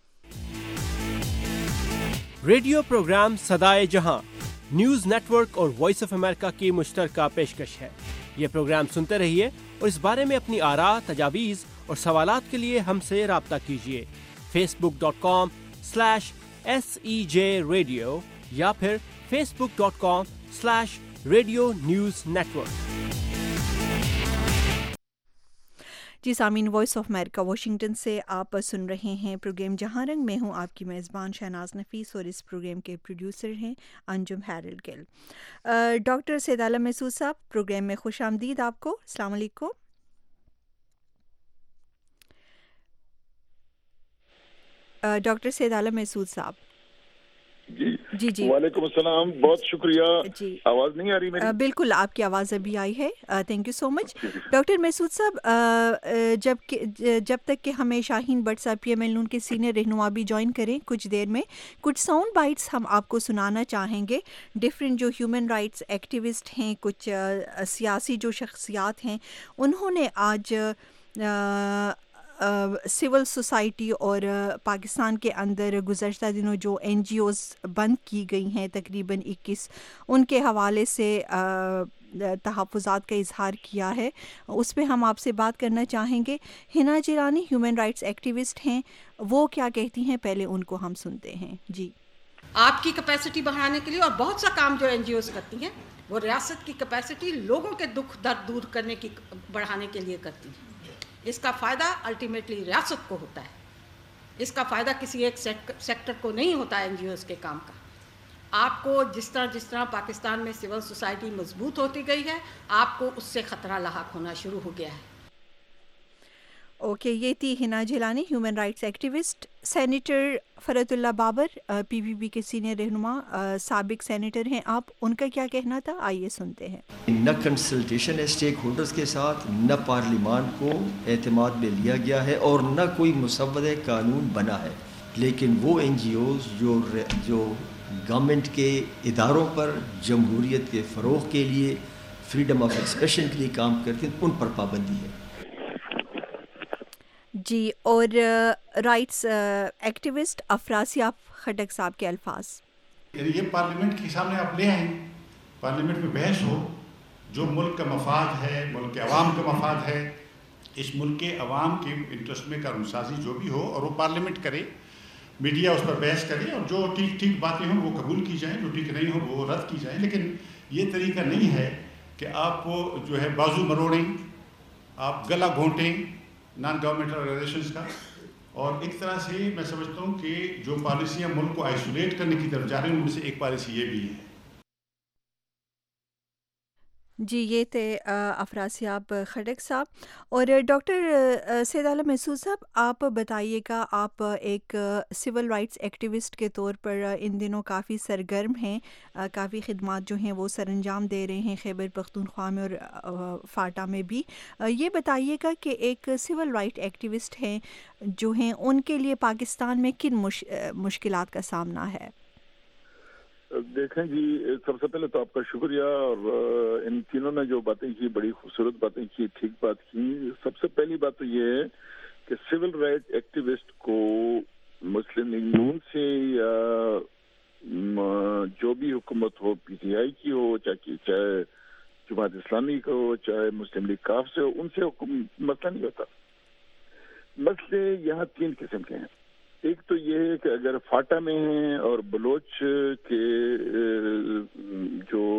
S4: रेडियो प्रोग्राम सदाए जहां न्यूज़ नेटवर्क और वॉइस ऑफ अमेरिका की मुश्तरका पेशकश है। ये प्रोग्राम सुनते रहिए और इस बारे में अपनी आरा, तजावीज़ और सवालात के लिए हमसे राब्ता कीजिए। facebook.com/SEJ Radio या फिर facebook.com/Radio News Network।
S1: जी सामीन, वॉइस ऑफ अमेरिका वाशिंगटन से आप सुन रहे हैं प्रोग्राम जहां रंग। मैं हूं आपकी मेज़बान शहनाज नफीस और इस प्रोग्राम के प्रोड्यूसर हैं अंजुम हैरल गिल। डॉक्टर सैयद आलम महसूद साहब, प्रोग्राम में खुशामदीद आपको। अस्सलाम वालेकुम। डॉक्टर सैयद आलम महसूद साहब। जी जी,
S5: वालेकुम अस्सलाम, बहुत शुक्रिया।
S1: जी,
S5: आवाज़ नहीं आ रही मेरी?
S1: बिल्कुल, आपकी आवाज़ अभी आई है। Thank you so much. Doctor Mehsud sahib, जब तक कि हमें शाहीन बट साहब PML नून के सीनियर रहनुमा भी ज्वाइन करें कुछ देर में, कुछ साउंड बाइट्स हम आपको सुनाना चाहेंगे। डिफरेंट जो ह्यूमन राइट्स एक्टिविस्ट हैं, कुछ सियासी जो शख्सियात हैं, उन्होंने आज सिविल सोसाइटी और पाकिस्तान के अंदर गुज़श्ता दिनों जो NGOs बंद की गई हैं तकरीबन 21, उनके हवाले से तहफ़्फ़ुज़ात का इजहार किया है। उस पे हम आपसे बात करना चाहेंगे। Hina Jilani human rights activist हैं, वो क्या कहती हैं, पहले उनको हम सुनते हैं। जी,
S6: आपकी कैपेसिटी बढ़ाने के लिए और बहुत सा काम जो NGOs करती हैं, वो रियासत की कैपेसिटी लोगों के दुख दर्द दूर करने की बढ़ाने के लिए करती हैं। इसका फ़ायदा अल्टीमेटली रियासत को होता है, इसका फ़ायदा किसी एक सेक्टर को नहीं होता है NGOs के काम का। आपको जिस तरह पाकिस्तान में सिविल सोसाइटी मजबूत होती गई है, आपको उससे ख़तरा लाहक होना शुरू हो गया है।
S1: ओके, ये थी Hina Jilani human rights activist. Senator Farhatullah Babar PPP के सीनियर रहनुमा, साबिक सेनेटर हैं आप, उनका क्या कहना था, आइए सुनते हैं।
S7: न कंसल्टेशन है स्टेक होल्डर्स के साथ, न पार्लिमान को एतमाद में लिया गया है और न कोई मुसव्वदे कानून बना है। लेकिन वो NGOs जो گورنمنٹ کے اداروں پر جمہوریت کے فروغ کے لیے، فریڈم آف ایکسپریشن کے لیے کام کرتے ہیں، ان پر پابندی ہے.
S1: جی، اور رائٹس ایکٹیوسٹ افراسیاب خٹک صاحب کے الفاظ.
S8: یہ پارلیمنٹ کے سامنے آپ لے آئیں، پارلیمنٹ میں بحث ہو، جو ملک کا مفاد ہے، ملک کے عوام کا مفاد ہے، اس ملک کے عوام کے انٹرسٹ میں قانون سازی جو بھی ہو، اور وہ پارلیمنٹ کرے، میڈیا اس پر بحث کرے، اور جو ٹھیک باتیں ہوں وہ قبول کی جائیں، جو ٹھیک نہیں ہوں وہ رد کی جائیں. لیکن یہ طریقہ نہیں ہے کہ آپ جو ہے بازو مروڑیں، آپ گلا گھونٹیں نان گورنمنٹ آرگنائزیشنز کا. اور ایک طرح سے میں سمجھتا ہوں کہ جو پالیسیاں ملک کو آئسولیٹ کرنے کی طرف جا رہی ہیں، ان میں سے ایک پالیسی یہ بھی ہے.
S1: جی، یہ تھے افراسیاب خٹک صاحب. اور ڈاکٹر سید عالم محسود صاحب، آپ بتائیے گا، آپ ایک سول رائٹس ایکٹیوسٹ کے طور پر ان دنوں کافی سرگرم ہیں، کافی خدمات جو ہیں وہ سر انجام دے رہے ہیں خیبر پختونخوا میں اور فاٹا میں بھی. یہ بتائیے گا کہ ایک سول رائٹ ایکٹیوسٹ ہیں جو ہیں، ان کے لیے پاکستان میں کن مشکلات کا سامنا ہے؟
S5: دیکھیں جی، سب سے پہلے تو آپ کا شکریہ، اور ان تینوں نے جو باتیں کی بڑی خوبصورت باتیں کی، ٹھیک بات کی. سب سے پہلی بات تو یہ ہے کہ سول رائٹ ایکٹیوسٹ کو مسلم لیگ نون سے یا جو بھی حکومت ہو، پی ٹی آئی کی ہو، چاہے جماعت اسلامی کا ہو، چاہے مسلم لیگ کاف سے ہو، ان سے مسئلہ نہیں ہوتا. مسئلے یہاں تین قسم کے ہیں. ایک تو یہ ہے کہ اگر فاٹا میں ہیں اور بلوچ کے جو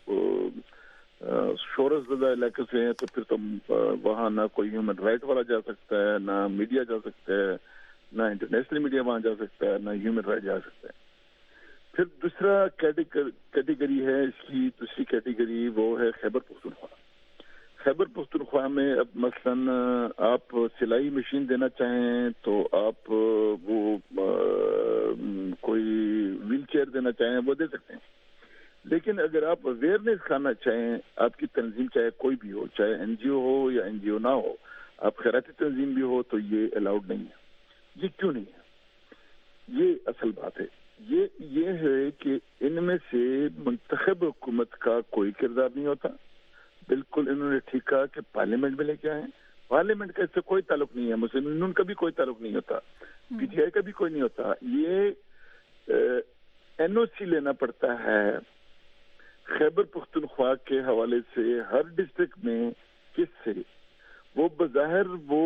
S5: شورش زدہ علاقے سے ہیں، تو پھر تو وہاں نہ کوئی ہیومن رائٹ والا جا سکتا ہے، نہ میڈیا جا سکتا ہے، نہ انٹرنیشنل میڈیا وہاں جا سکتا ہے، نہ ہیومن رائٹ جا سکتا ہے. پھر دوسرا کیٹیگری ہے، اس کی دوسری کیٹیگری وہ ہے خیبر پختونخوا. خیبر پختونخوا میں اب مثلاً آپ سلائی مشین دینا چاہیں تو آپ وہ کوئی ویل چیئر دینا چاہیں وہ دے سکتے ہیں. لیکن اگر آپ اویئرنیس کھانا چاہیں، آپ کی تنظیم چاہے کوئی بھی ہو، چاہے این جی او ہو یا این جی او نہ ہو، آپ خیراتی تنظیم بھی ہو، تو یہ الاؤڈ نہیں ہے. یہ کیوں نہیں ہے؟ یہ اصل بات ہے. یہ ہے کہ ان میں سے منتخب حکومت کا کوئی کردار نہیں ہوتا. بالکل انہوں نے ٹھیک کہا کہ پارلیمنٹ میں لے کے آئیں. پارلیمنٹ کا اس سے کوئی تعلق نہیں ہے، مسلم یونین کا بھی کوئی تعلق نہیں ہوتا، پی ٹی آئی کا بھی کوئی نہیں ہوتا. یہ این او سی لینا پڑتا ہے خیبر پختونخوا کے حوالے سے ہر ڈسٹرکٹ میں. کس سے؟ وہ بظاہر وہ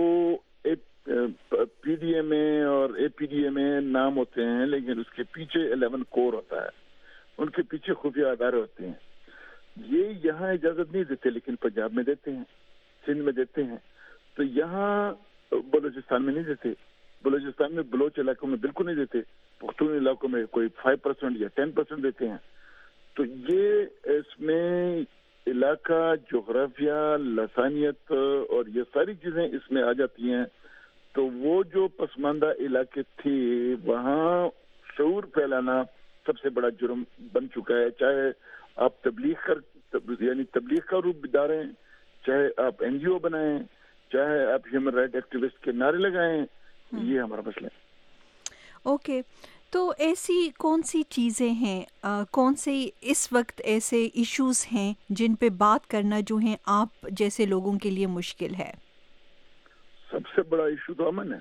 S5: پی ڈی اے میں اور اے پی ڈی اے میں نام ہوتے ہیں، لیکن اس کے پیچھے 11 کور ہوتا ہے، ان کے پیچھے خفیہ ادارے ہوتے ہیں. یہ یہاں اجازت نہیں دیتے، لیکن پنجاب میں دیتے ہیں، سندھ میں دیتے ہیں. تو یہااں بلوچستان میں نہیں دیتے. بلوچستان میں بلوچ علاقوں میں بالکل نہیں دیتے. پختون علاقوں میں کوئی 5% یا 10% دیتے ہیں. تو یہ اس میں علاقہ، جغرافیہ، لسانیت اور یہ ساری چیزیں اس میں آ جاتی ہیں. تو وہ جو پسماندہ علاقے تھے وہاں شعور پھیلانا سب سے بڑا جرم بن چکا ہے. چاہے آپ تبلیغ کا روپ داریں، چاہے آپ این جی او بنائیں، چاہے آپ ہیومن رائٹ ایکٹیوسٹ کے نعرے لگائیں، یہ ہمارا مسئلہ ہے.
S1: اوکے، تو ایسی کون سی چیزیں ہیں، کون سے اس وقت ایسے ایشوز ہیں جن پہ بات کرنا جو ہیں آپ جیسے لوگوں کے لیے مشکل ہے؟
S5: سب سے بڑا ایشو تو امن ہے.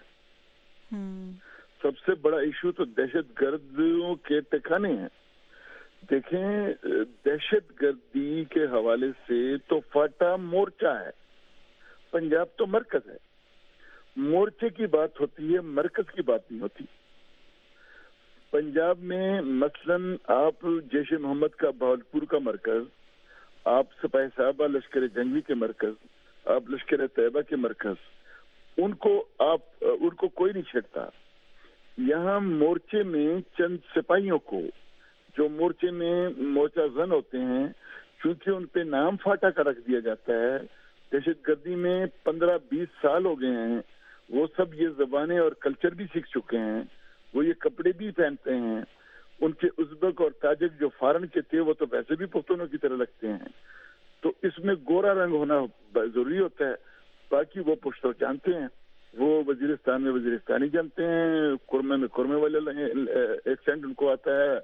S5: سب سے بڑا ایشو تو دہشت گردوں کے ٹھکانے ہیں. دیکھیں، دہشت گردی کے حوالے سے تو فاٹا مورچہ ہے، پنجاب تو مرکز ہے. مورچے کی بات ہوتی ہے، مرکز کی بات نہیں ہوتی. پنجاب میں مثلاً آپ جیش محمد کا بہاولپور کا مرکز، آپ سپاہی صاحبہ لشکر جنگی کے مرکز، آپ لشکر طیبہ کے مرکز، ان کو کوئی نہیں چھیڑتا. یہاں مورچے میں چند سپاہیوں کو جو مورچے میں مورچہ زن ہوتے ہیں، چونکہ ان پہ نام فاٹا کا رکھ دیا جاتا ہے. دہشت گردی میں 15-20 سال ہو گئے ہیں. وہ سب یہ زبانیں اور کلچر بھی سیکھ چکے ہیں، وہ یہ کپڑے بھی پہنتے ہیں. ان کے ازبک اور تاجک جو فارن کے تھے وہ تو ویسے بھی پختونوں کی طرح لگتے ہیں. تو اس میں گورا رنگ ہونا ضروری ہوتا ہے. باقی وہ پشتو جانتے ہیں، وہ وزیرستان میں وزیرستانی جانتے ہیں، کرمے میں کرمے والے ایکسینٹ ان کو آتا ہے،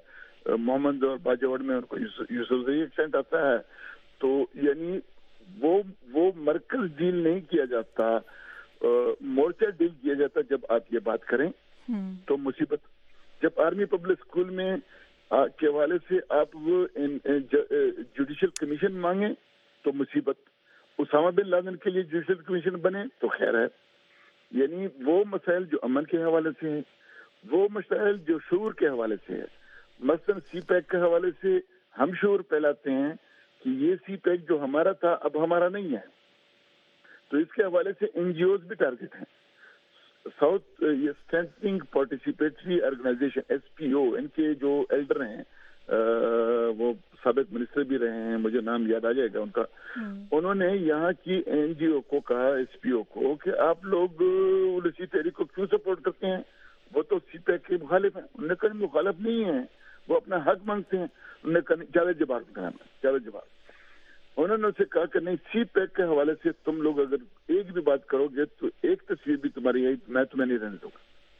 S5: محمد اور باجوڑ میں ان کو یوسفزئی ایکسینٹ آتا ہے. تو یعنی وہ مرکز ڈیل نہیں کیا جاتا, مورچہ ڈیل کیا جاتا. جب آپ یہ بات کریں تو مصیبت. جب آرمی پبلک اسکول میں کے حوالے سے آپ وہ جوڈیشل کمیشن مانگیں تو مصیبت. اسامہ بن لادن کے لیے جوڈیشل کمیشن بنے تو خیر ہے. یعنی وہ مسائل جو امن کے حوالے سے ہیں, وہ مسائل جو شعور کے حوالے سے ہے. مثلاً سی پیک کے حوالے سے ہم شعور پھیلاتے ہیں کہ یہ سی پیک جو ہمارا تھا اب ہمارا نہیں ہے, تو اس کے حوالے سے این جی اوز بھی ٹارگٹ ہیں. ساؤتھ یہ strengthening participatory organisation S P O, ان کے جو ایلڈر ہیں وہ سابق منسٹر بھی رہے ہیں, مجھے نام یاد آ جائے گا ان کا, انہوں نے یہاں کی این جی او کو کہا, ایس پی او کو, کہ آپ لوگ اسی تحریک کو کیوں سپورٹ کرتے ہیں, وہ تو سی پیک کے مخالف ہیں. انہوں نے کہا مخالف نہیں ہیں, وہ اپنا حق مانگتے ہیں. انہوں نے کہا جاوید جبار کا نام ہے, جاوید جبار. انہوں نے اسے کہا کہ نہیں, سی پیک کے حوالے سے تم لوگ اگر ایک بھی بات کرو گے تو ایک تصویر بھی تمہاری ہے, میں تمہیں نہیں رہنے دوں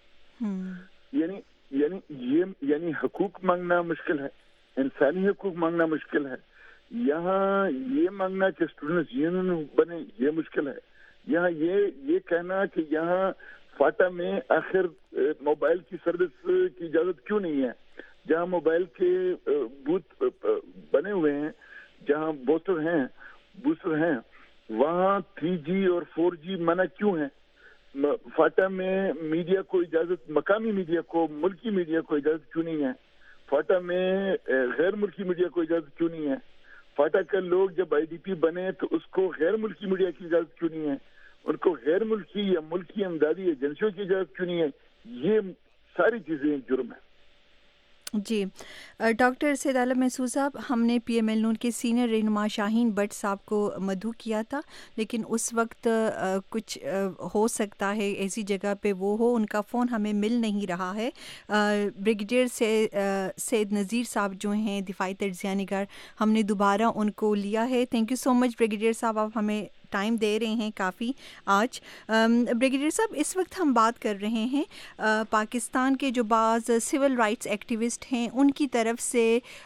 S5: گا. یعنی حقوق مانگنا مشکل ہے, انسانی حقوق مانگنا مشکل ہے. یہاں یہ مانگنا کہ اسٹوڈنٹس یونین بنے یہ مشکل ہے. یہاں یہ کہنا کہ یہاں فاٹا میں آخر موبائل کی سروس کی اجازت کیوں نہیں ہے, جہاں موبائل کے بوتھ بنے ہوئے ہیں, جہاں بوسٹر ہیں, وہاں 3G اور 4G منع کیوں ہے. فاٹا میں میڈیا کو اجازت, مقامی میڈیا کو, ملکی میڈیا کو اجازت کیوں نہیں ہے. فاٹا میں غیر ملکی میڈیا کو اجازت کیوں نہیں ہے. فاٹا کے لوگ جب IDP بنے تو اس کو غیر ملکی میڈیا کی اجازت کیوں نہیں ہے. ان کو غیر ملکی یا ملکی امدادی ایجنسیوں کی اجازت کیوں نہیں ہے. یہ ساری چیزیں جرم ہے.
S1: جی ڈاکٹر سید عالم محسود صاحب, ہم نے پی ایم ایل نون کے سینئر رہنما شاہین بٹ صاحب کو مدعو کیا تھا, لیکن اس وقت کچھ ہو سکتا ہے ایسی جگہ پہ وہ ہو, ان کا فون ہمیں مل نہیں رہا ہے. بریگیڈیئر سید نذیر صاحب جو ہیں دفاعی تجزیہ نگار, ہم نے دوبارہ ان کو لیا ہے. Thank you so much brigadier sahib, آپ ہمیں ٹائم دے رہے ہیں کافی آج. بریگیڈیئر صاحب, اس وقت ہم بات کر رہے ہیں پاکستان کے جو بعض سول رائٹس ایکٹیوسٹ ہیں ان کی طرف سے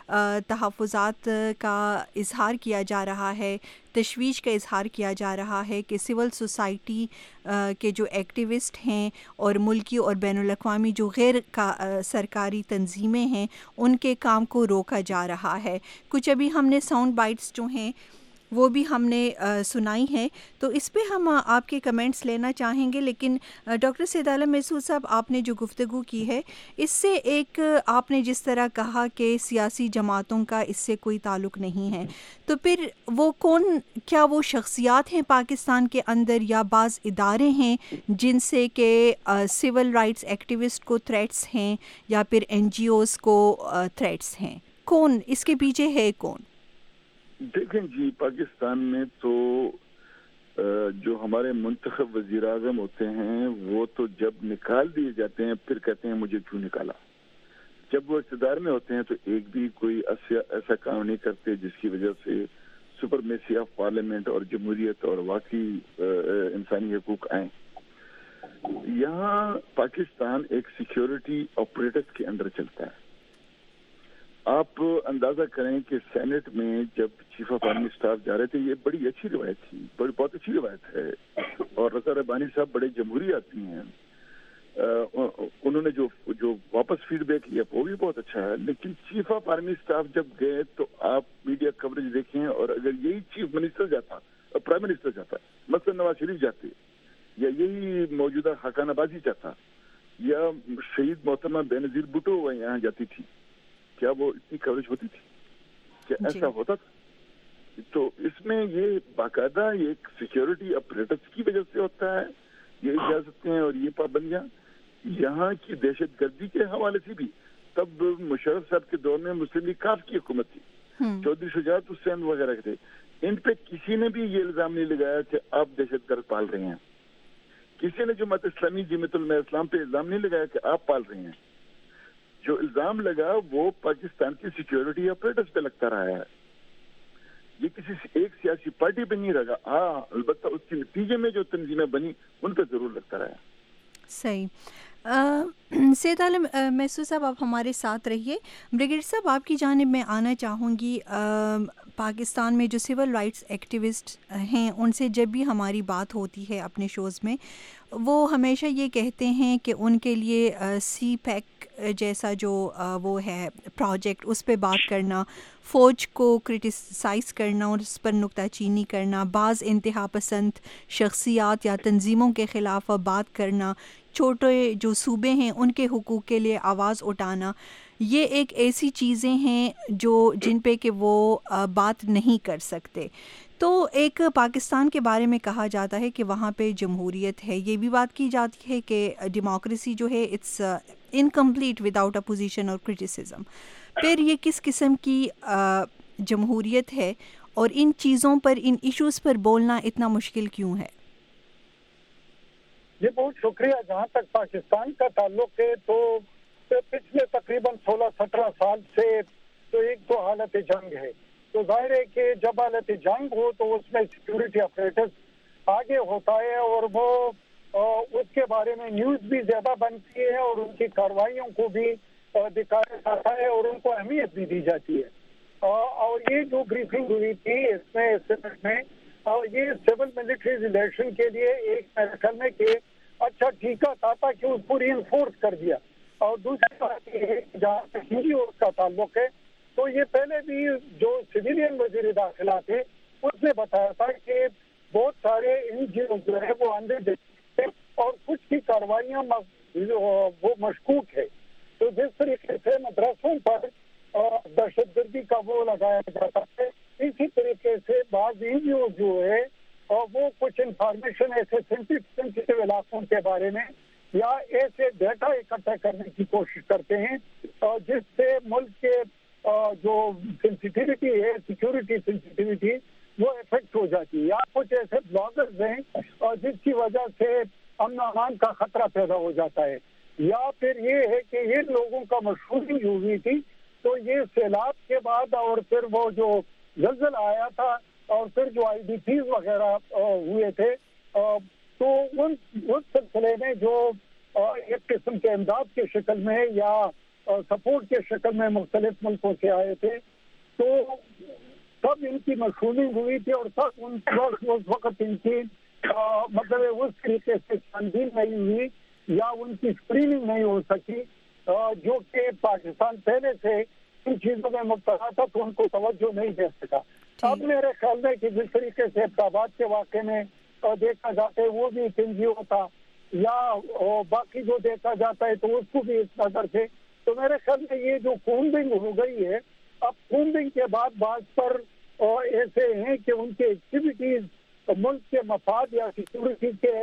S1: تحفظات کا اظہار کیا جا رہا ہے, تشویش کا اظہار کیا جا رہا ہے کہ سول سوسائٹی کے جو ایکٹیوسٹ ہیں اور ملکی اور بین الاقوامی جو غیر سرکاری تنظیمیں ہیں ان کے کام کو روکا جا رہا ہے. کچھ ابھی ہم نے ساؤنڈ بائٹس جو ہیں وہ بھی ہم نے سنائی ہیں, تو اس پہ ہم آپ کے کمنٹس لینا چاہیں گے. لیکن ڈاکٹر سید عالم محسود صاحب, آپ نے جو گفتگو کی ہے اس سے ایک آپ نے جس طرح کہا کہ سیاسی جماعتوں کا اس سے کوئی تعلق نہیں ہے, تو پھر وہ کیا وہ شخصیات ہیں پاکستان کے اندر یا بعض ادارے ہیں جن سے کہ سول رائٹس ایکٹیوسٹ کو تھریٹس ہیں یا پھر NGOs کو تھریٹس ہیں؟ کون اس کے پیچھے ہے, کون؟
S5: دیکھیں جی, پاکستان میں تو جو ہمارے منتخب وزیر اعظم ہوتے ہیں وہ تو جب نکال دیے جاتے ہیں پھر کہتے ہیں مجھے کیوں نکالا. جب وہ اقتدار میں ہوتے ہیں تو ایک بھی کوئی ایسا کام نہیں کرتے جس کی وجہ سے سپرمیسی آف پارلیمنٹ اور جمہوریت اور واقعی انسانی حقوق آئیں. یہاں پاکستان ایک سیکیورٹی آپریٹرز کے اندر چلتا ہے. آپ اندازہ کریں کہ سینٹ میں جب چیف آف آرمی اسٹاف جا رہے تھے, یہ بڑی اچھی روایت تھی, بہت اچھی روایت ہے, اور رضا ربانی صاحب بڑے جمہوری آدمی ہیں, انہوں نے جو واپس فیڈ بیک لیا وہ بھی بہت اچھا ہے. لیکن چیف آف آرمی اسٹاف جب گئے تو آپ میڈیا کوریج دیکھیں, اور اگر یہی چیف منسٹر جاتا, پرائم منسٹر جاتا, مثلا نواز شریف جاتے, یا یہی موجودہ خاقان عباسی جاتا, یا شہید محترمہ بے نظیر بھٹو یہاں جاتی تھی, کیا وہ اتنی کوریج ہوتی تھی؟ کیا ایسا ہوتا تھا؟ تو اس میں یہ باقاعدہ ایک سیکیورٹی آپریٹرز کی وجہ سے ہوتا ہے, یہ اجازتیں اور یہ پابندیاں. یہاں کی دہشت گردی کے حوالے سے بھی تب مشرف صاحب کے دور میں مسلم لیگ کاف کی حکومت تھی, چودھری شجاعت الحسین وغیرہ کے تھے, ان پہ کسی نے بھی یہ الزام نہیں لگایا کہ آپ دہشت گرد پال رہے ہیں. کسی نے جماعت اسلامی جمیعت علماء اسلام پہ الزام نہیں لگایا کہ آپ پال رہے ہیں. جو الزام لگا وہ پاکستان کی سیکیورٹی آپریٹرز پہ لگتا رہا ہے, یہ کسی ایک سیاسی پارٹی پہ نہیں لگا. ہاں, البتہ اس کے نتیجے میں جو تنظیمیں بنی ان پہ ضرور لگتا رہا ہے.
S1: صحیح. سید عالم محسود صاحب آپ ہمارے ساتھ رہیے. بریگیڈیئر صاحب آپ کی جانب میں آنا چاہوں گی. پاکستان میں جو سول رائٹس ایکٹیوسٹ ہیں ان سے جب بھی ہماری بات ہوتی ہے اپنے شوز میں وہ ہمیشہ یہ کہتے ہیں کہ ان کے لیے سی پیک جیسا جو وہ ہے پروجیکٹ اس پہ بات کرنا, فوج کو کرٹیسائز کرنا اور اس پر نکتہ چینی کرنا, بعض انتہا پسند شخصیات یا تنظیموں کے خلاف بات کرنا, چھوٹے جو صوبے ہیں ان کے حقوق کے لیے آواز اٹھانا, یہ ایک ایسی چیزیں ہیں جن پہ کہ وہ بات نہیں کر سکتے. تو ایک پاکستان کے بارے میں کہا جاتا ہے کہ وہاں پہ جمہوریت ہے, یہ بھی بات کی جاتی ہے کہ ڈیموکریسی جو ہے اٹس انکمپلیٹ وداؤٹ اپوزیشن اور کرٹیسزم. پھر یہ کس قسم کی جمہوریت ہے اور ان چیزوں پر, ان ایشوز پر بولنا اتنا مشکل کیوں ہے؟
S3: جی بہت شکریہ. جہاں تک پاکستان کا تعلق ہے تو پچھلے تقریباً 16-17 سال سے تو ایک تو حالت جنگ ہے. تو ظاہر ہے کہ جب حالت جنگ ہو تو اس میں سیکیورٹی اپریٹس آگے ہوتا ہے اور وہ اس کے بارے میں نیوز بھی زیادہ بنتی ہے اور ان کی کارروائیوں کو بھی دکھایا جاتا ہے اور ان کو اہمیت بھی دی جاتی ہے. اور یہ جو بریفنگ ہوئی تھی اس میں یہ سول ملٹری ریلیشن کے لیے ایک میرے خیال میں کہ اچھا ٹھیکہ تھا کہ اس کو ری انفورس کر دیا. اور دوسری بات یہ ہے جہاں تک اس کا تعلق ہے تو یہ پہلے بھی جو سویلین وزیر داخلہ تھے اس نے بتایا تھا کہ بہت سارے این جی او جو ہے وہ اندھے اور کچھ کی کاروائیاں وہ مشکوک ہے. تو جس طریقے سے مدرسوں پر دہشت گردی کا وہ لگایا جاتا ہے, اسی طریقے سے بعض این جی او جو ہے وہ کچھ انفارمیشن ایسے سینسیٹیو علاقوں کے بارے میں یا ایسے ڈیٹا اکٹھا کرنے کی کوشش کرتے ہیں جس سے ملک کے جو سینسیٹیوٹی ہے, سیکیورٹی سینسیٹیوٹی, وہ افیکٹ ہو جاتی ہے. یا کچھ ایسے بلاگرز ہیں جس کی وجہ سے امن و امان کا خطرہ پیدا ہو جاتا ہے. یا پھر یہ ہے کہ یہ لوگوں کا مشہوری جو ہوئی تھی تو یہ سیلاب کے بعد اور پھر وہ جو زلزلہ آیا تھا اور پھر جو آئی ڈی پیز وغیرہ ہوئے تھے تو اس سلسلے میں جو ایک قسم کے امداد کے شکل میں یا سپورٹ کے شکل میں مختلف ملکوں سے آئے تھے تو تب ان کی مشہوری ہوئی تھی اور تب اس وقت ان کی مطلب اس طریقے سے چھانبین نہیں ہوئی یا ان کی اسکریننگ نہیں ہو سکی جو کہ پاکستان پہلے سے ان چیزوں میں مبتلا تھا تو ان کو توجہ نہیں دے سکا. اب میرے خیال میں کہ جس طریقے سے احتسابات کے واقعے میں دیکھا جاتا ہے وہ بھی ایک این جی او تھا یا باقی جو دیکھا جاتا ہے تو اس کو بھی اس نظر سے, تو میرے خیال میں یہ جو کومبنگ ہو گئی ہے اب کومبنگ کے بعد بعض پر ایسے ہیں کہ ان کے ایکٹیویٹیز ملک کے مفاد یا سیکورٹی کے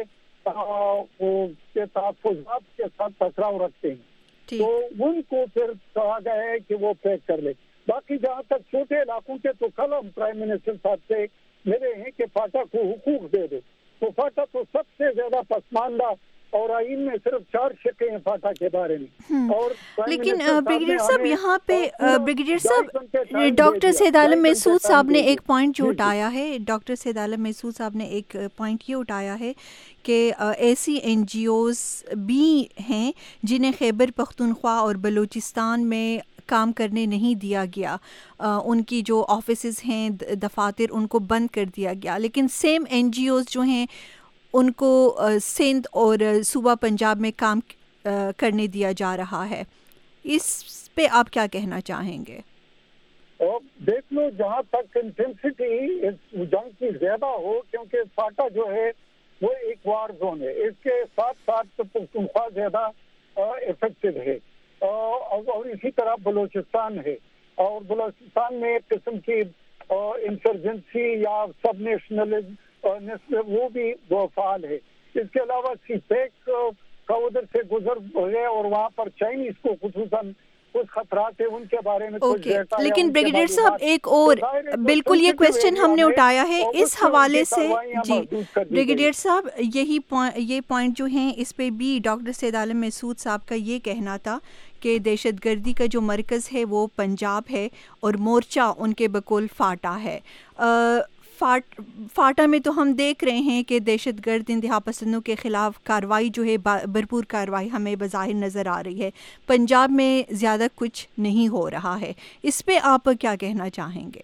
S3: تحفظات کے ساتھ ٹکراؤ رکھتے ہیں تو ان کو پھر کہا گیا ہے کہ وہ پیک کر لے. باقی جہاں تک چھوٹے علاقوں کے تو کل ہم پرائم منسٹر صاحب سے ملے ہیں کہ فاٹا کو حقوق دے دے, تو فاٹا تو سب سے زیادہ پسماندہ اور آئین میں صرف 4 شقیں ہیں فاٹا کے بارے میں. اور
S1: لیکن بریگیڈیئر صاحب یہاں پہ بریگیڈیئر صاحب ڈاکٹر سید عالم محسود صاحب نے ایک پوائنٹ جو اٹھایا ہے, ڈاکٹر سید عالم محسود صاحب نے ایک پوائنٹ یہ اٹھایا ہے کہ ایسی این جی اوز بھی ہیں جنہیں خیبر پختونخوا اور بلوچستان میں کام کرنے نہیں دیا گیا, ان کی جو آفیسز ہیں دفاتر ان کو بند کر دیا گیا, لیکن سیم این جی اوز جو ہیں ان کو سندھ اور صوبہ پنجاب میں کام کرنے دیا جا رہا ہے. اس پہ آپ کیا کہنا چاہیں گے؟
S3: دیکھ لو جہاں تک انٹینسٹی اس جنگ کی زیادہ ہو, کیونکہ فاٹا جو ہے وہ ایک وار زون ہے, اس کے ساتھ ساتھ پختونخوا زیادہ افیکٹڈ ہے اور اسی طرح بلوچستان ہے, اور بلوچستان میں ایک قسم کی انسرجنسی یا سب نیشنلزم وہ بھی فعال ہے. اس کے علاوہ سی پیک کا ادھر سے گزر گئے اور وہاں پر چائنیز کو خصوصاً کچھ خطرات ہیں ان کے بارے میں کچھ ڈیٹا ہے.
S1: لیکن بریگیڈیئر صاحب ایک اور بالکل یہ کوشچن ہم نے اٹھایا ہے اس حوالے سے, جی بریگیڈیئر صاحب یہ پوائنٹ جو ہیں اس پہ بھی ڈاکٹر سید عالم محسود صاحب کا یہ کہنا تھا کہ دہشت گردی کا جو مرکز ہے وہ پنجاب ہے اور مورچہ ان کے بقول فاٹا ہے. फाटा में तो हम देख रहे हैं कि दहशतगर्द इंतहा पसंदों के ख़िलाफ़ कार्रवाई जो है भरपूर कार्रवाई हमें बज़ाहिर नज़र आ रही है। पंजाब में ज़्यादा कुछ नहीं हो रहा है, इस पे आप क्या कहना चाहेंगे?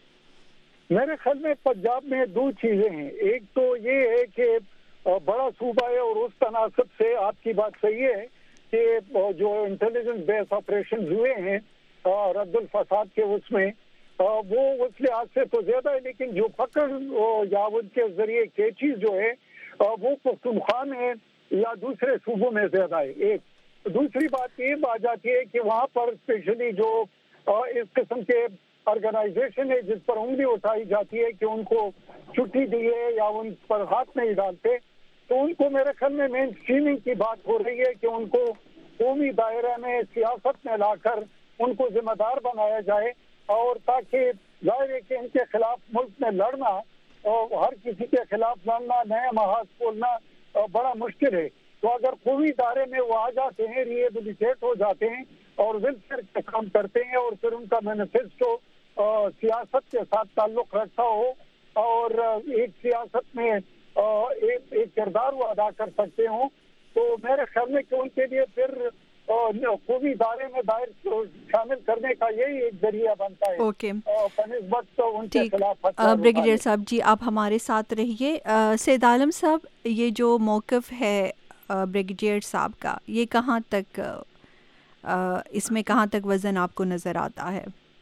S3: मेरे ख्याल में पंजाब में दो चीज़ें हैं। एक तो ये है कि बड़ा सूबा है और उस तनासब से आपकी बात सही है कि जो इंटेलिजेंस बेस्ड ऑपरेशन हुए हैं रद्दुल फसाद के उसमें वो उस लिहाज से तो ज्यादा है, लेकिन जो पकड़ या उनके जरिए केचीज जो है वो पख्तूनख्वा में या दूसरे सूबों में ज्यादा है। एक दूसरी बात ये आ जाती है कि वहाँ पर स्पेशली जो इस किस्म के ऑर्गेनाइजेशन है जिस पर उंगली उठाई जाती है कि उनको छुट्टी दी है या उन पर हाथ नहीं डालते, तो उनको मेरे ख्याल में मेन स्ट्रीमिंग की बात हो रही है कि उनको कौमी दायरे में सियासत में लाकर उनको जिम्मेदार बनाया जाए, और ताकि जाहिर है कि इनके खिलाफ मुल्क में लड़ना और हर किसी के खिलाफ लड़ना, नया महाज खोलना बड़ा मुश्किल है। तो अगर कौमी दायरे में वो आ जाते हैं, रिहेबिलिटेट हो जाते हैं और वेलफेयर का काम करते हैं और फिर उनका मैनिफेस्टो सियासत के साथ ताल्लुक रखता हो और एक सियासत में एक किरदार वो अदा कर सकते हो, तो मेरे ख्याल में कि उनके लिए फिर कौमी दायरे में दायर शामिल करने का यही एक जरिया बनता है।
S1: ओके,
S3: तो उनके खिलाफ
S1: ब्रिगेडियर साहब जी आप हमारे साथ रहिए। सैयद आलम साहब, ये जो मौक़िफ़ है ब्रिगेडियर साहब का, ये कहाँ तक इसमें कहाँ तक वज़न आपको नज़र आता है?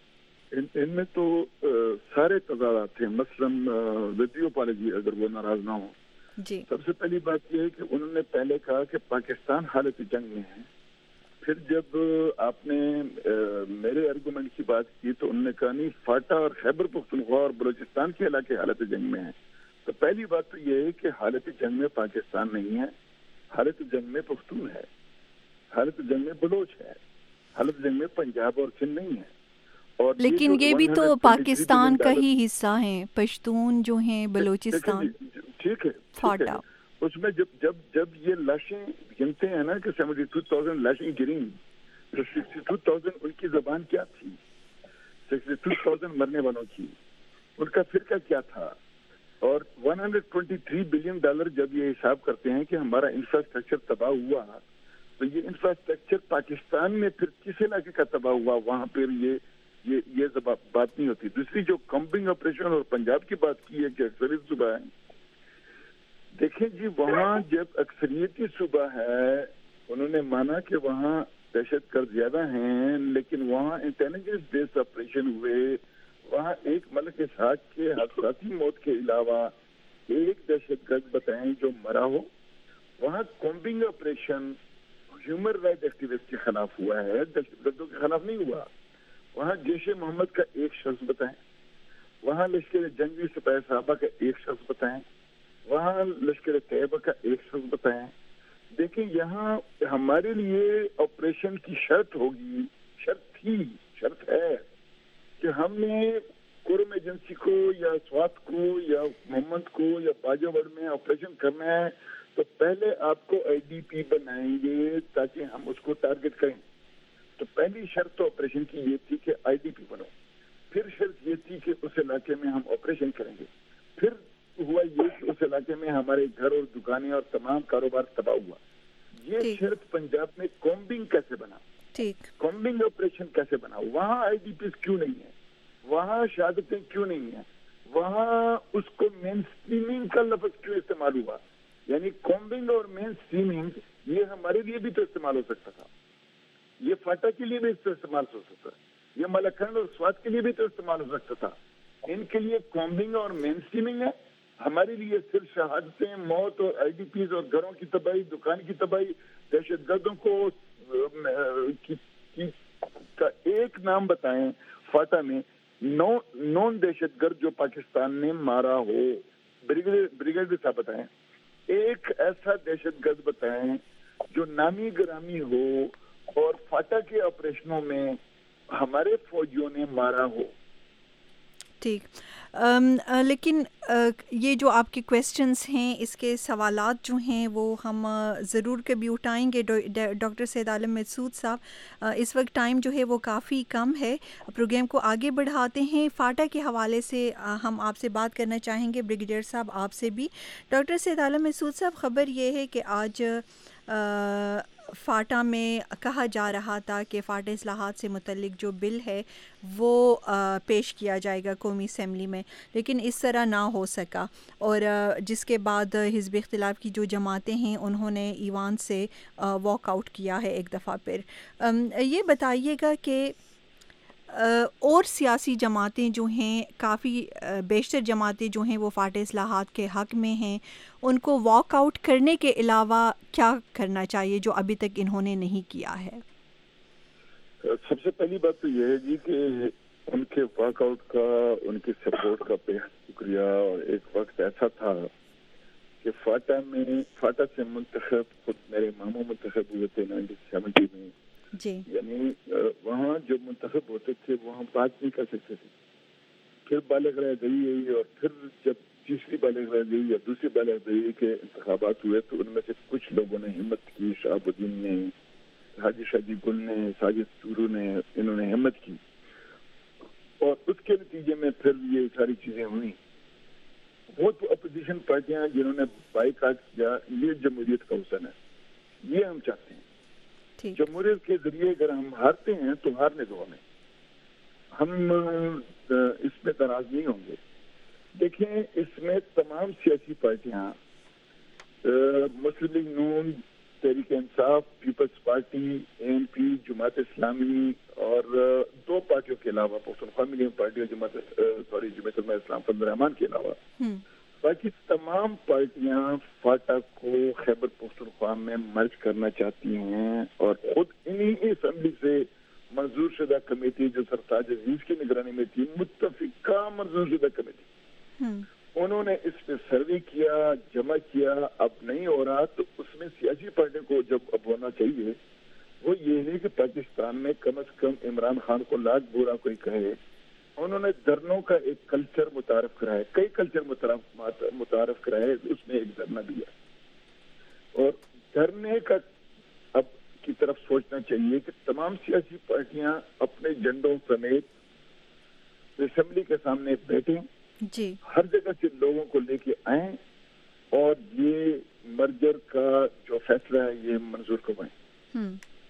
S5: इनमें तो सारे तज़ादात थे। मसलन वीडियो पॉलिसी अगर वो नाराज ना हो
S1: जी।
S5: सबसे पहली बात यह है कि उन्होंने पहले कहा कि पाकिस्तान हालत जंग में है। फिर जब आपने मेरे आर्गूमेंट की बात की तो उन्होंने कहा नहीं, फाटा और खैबर पख्तूनख्वा और बलूचिस्तान के इलाके हालत जंग में है। तो पहली बात तो ये है कि हालत जंग में पाकिस्तान नहीं है, हालत जंग में पख्तून है, हालत जंग में बलोच है, हालत जंग में पंजाब और सिंध नहीं है। और
S1: लेकिन ये भी तो पाकिस्तान का ही हिस्सा है, पश्तून जो हैं, बलूचिस्तान,
S5: ठीक है,
S1: फाटा।
S5: उसमें जब ये लाशें गिनते हैं ना कि 72,000 लाशें गिरी, तो 62,000 उनकी जबान क्या थी? 62,000 मरने वालों की उनका फिरका क्या था? और $123 बिलियन जब ये हिसाब करते हैं कि हमारा इंफ्रास्ट्रक्चर तबाह हुआ, तो ये इंफ्रास्ट्रक्चर पाकिस्तान में फिर किस इलाके का तबाह हुआ, वहाँ पर ये बात नहीं होती। दूसरी जो कॉम्बिंग ऑपरेशन और पंजाब की बात की है कि अक्सरियत सूबा है, देखें जी, वहाँ जब अक्सरियती सूबा है, उन्होंने माना कि वहाँ दहशतगर्द ज्यादा हैं, लेकिन वहाँ इंटेलिजेंस बेस्ड ऑपरेशन हुए, वहाँ एक मलिक इसहाक के हादसाती मौत के अलावा एक दहशतगर्द बताएं जो मरा हो। वहाँ combing operation human right activist के खिलाफ हुआ है, दहशतगर्दों के खिलाफ नहीं हुआ। वहाँ जैश ए मोहम्मद का एक शख्स बताएं, वहाँ लश्कर जंगी सिपाही साहबा का एक शख्स बताएं, वहाँ लश्कर तैयबा का एक शख्स बताएं। देखें, यहाँ हमारे लिए ऑपरेशन की शर्त है कि हमने कुरम एजेंसी को या स्वात को या मोहम्मद को या बाजावड़ में ऑपरेशन करना है, तो पहले आपको आईडीपी बनाएंगे ताकि हम उसको टारगेट करें। तो पहली शर्त तो ऑपरेशन की ये थी कि आईडीपी बनो। फिर शर्त ये थी कि उस इलाके में हम ऑपरेशन करेंगे। फिर हुआ ये कि उस इलाके में हमारे घर और दुकानें और तमाम कारोबार तबाह हुआ। ये शर्त पंजाब में कॉम्बिंग कैसे बना, कॉम्बिंग ऑपरेशन कैसे बना? वहाँ आईडीपी क्यों नहीं है, वहाँ शहादतें क्यों नहीं है, वहाँ उसको मेन स्ट्रीमिंग का लफ्ज क्यों इस्तेमाल हुआ? यानी कॉम्बिंग और मेन स्ट्रीमिंग ये हमारे लिए भी तो इस्तेमाल हो सकता था, ये फाटा के लिए भी तो इस्तेमाल हो सकता था, ये मलखंड और स्वाद के लिए भी तो इस्तेमाल हो सकता था। इनके लिए कॉम्बिंग और मेन स्ट्रीमिंग है, हमारे लिए सिर्फ शहादतें, मौत और आईडीपीज और घरों की तबाही, दुकान की तबाही, दहशतगर्दों को का एक नाम बताएं फाटा में नॉन दहशतगर्द जो पाकिस्तान ने मारा हो। ब्रिगेडियर साहब बताएं एक ऐसा दहशतगर्द बताएं जो नामी ग्रामी हो और फाटा के ऑपरेशनों में हमारे फौजियों ने मारा हो।
S1: ٹھیک. لیکن یہ جو آپ کے کویسچنس ہیں اس کے سوالات جو ہیں وہ ہم ضرور کبھی اٹھائیں گے. ڈاکٹر سید عالم مسعود صاحب اس وقت ٹائم جو ہے وہ کافی کم ہے, پروگرام کو آگے بڑھاتے ہیں. فاٹا کے حوالے سے ہم آپ سے بات کرنا چاہیں گے, بریگیڈیئر صاحب آپ سے بھی. ڈاکٹر سید عالم مسعود صاحب, خبر یہ ہے کہ آج فاٹا میں کہا جا رہا تھا کہ فاٹا اصلاحات سے متعلق جو بل ہے وہ پیش کیا جائے گا قومی اسمبلی میں, لیکن اس طرح نہ ہو سکا, اور جس کے بعد حزب اختلاف کی جو جماعتیں ہیں انہوں نے ایوان سے واک آؤٹ کیا ہے ایک دفعہ پھر. یہ بتائیے گا کہ اور سیاسی جماعتیں جو ہیں, کافی بیشتر جماعتیں جو ہیں وہ فاٹا اصلاحات کے حق میں ہیں, ان کو واک آؤٹ کرنے کے علاوہ کیا کرنا چاہیے جو ابھی تک انہوں نے نہیں کیا ہے؟
S5: سب سے پہلی بات تو یہ ہے جی کہ ان کے واک آؤٹ کا, ان کی سپورٹ کا بے حد شکریہ. اور ایک وقت ایسا تھا کہ فاٹا سے منتخب خود میرے ماموں منتخب ہوئے تھے 1970 میں
S1: جی,
S5: یعنی وہاں جو منتخب ہوتے تھے وہاں بات نہیں کر سکتے تھے. پھر بالغ رہ گئی, اور پھر جب تیسری بالغ رہ گئی یا دوسری بالغ رہ گئی کہ انتخابات ہوئے تو ان میں سے کچھ لوگوں نے ہمت کی, شہاب الدین نے, حاجی شاجی گل نے, ساجد چورو نے, انہوں نے ہمت کی, اور اس کے نتیجے میں پھر یہ ساری چیزیں ہوئیں. بہت اپوزیشن پارٹیاں جنہوں نے بائیکاٹ کیا, یہ جمہوریت کا حسن ہے, یہ ہم چاہتے ہیں. جمہوریت کے ذریعے اگر ہم ہارتے ہیں تو ہارنے دو ہمیں, ہم اس میں ناراض نہیں ہوں گے. دیکھیں اس میں تمام سیاسی پارٹیاں, مسلم لیگ نون, Tehreek Insaf, Peoples party, ANP, Jamaat Islami, اور دو پارٹیوں کے علاوہ پختونخوا ملین پارٹی اور جماعت اسلام فضل الرحمان کے علاوہ باقی تمام پارٹیاں فاٹا کو خیبر پختونخوا میں مرج کرنا چاہتی ہیں, اور خود انہی اسمبلی سے منظور شدہ کمیٹی جو سرتاج عزیز کی نگرانی میں تھی, متفقہ منظور شدہ کمیٹی, انہوں نے اس پہ سروے کیا, جمع کیا. اب نہیں ہو رہا تو اس میں سیاسی پارٹیوں کو جب اب ہونا چاہیے وہ یہ ہے کہ پاکستان میں کم از کم عمران خان کو لاکھ برا کوئی کہے. انہوں نے دھرنوں کا ایک کلچر متعارف کرایا, کئی کلچر متعارف کرائے, اس میں ایک دھرنا بھی ہے. اور دھرنے کا اب کی طرف سوچنا چاہیے کہ تمام سیاسی پارٹیاں اپنے جھنڈوں سمیت اسمبلی کے سامنے بیٹھیں
S1: جی,
S5: ہر جگہ سے لوگوں کو لے کے آئیں, اور یہ مرجر کا جو فیصلہ ہے یہ منظور کروائیں.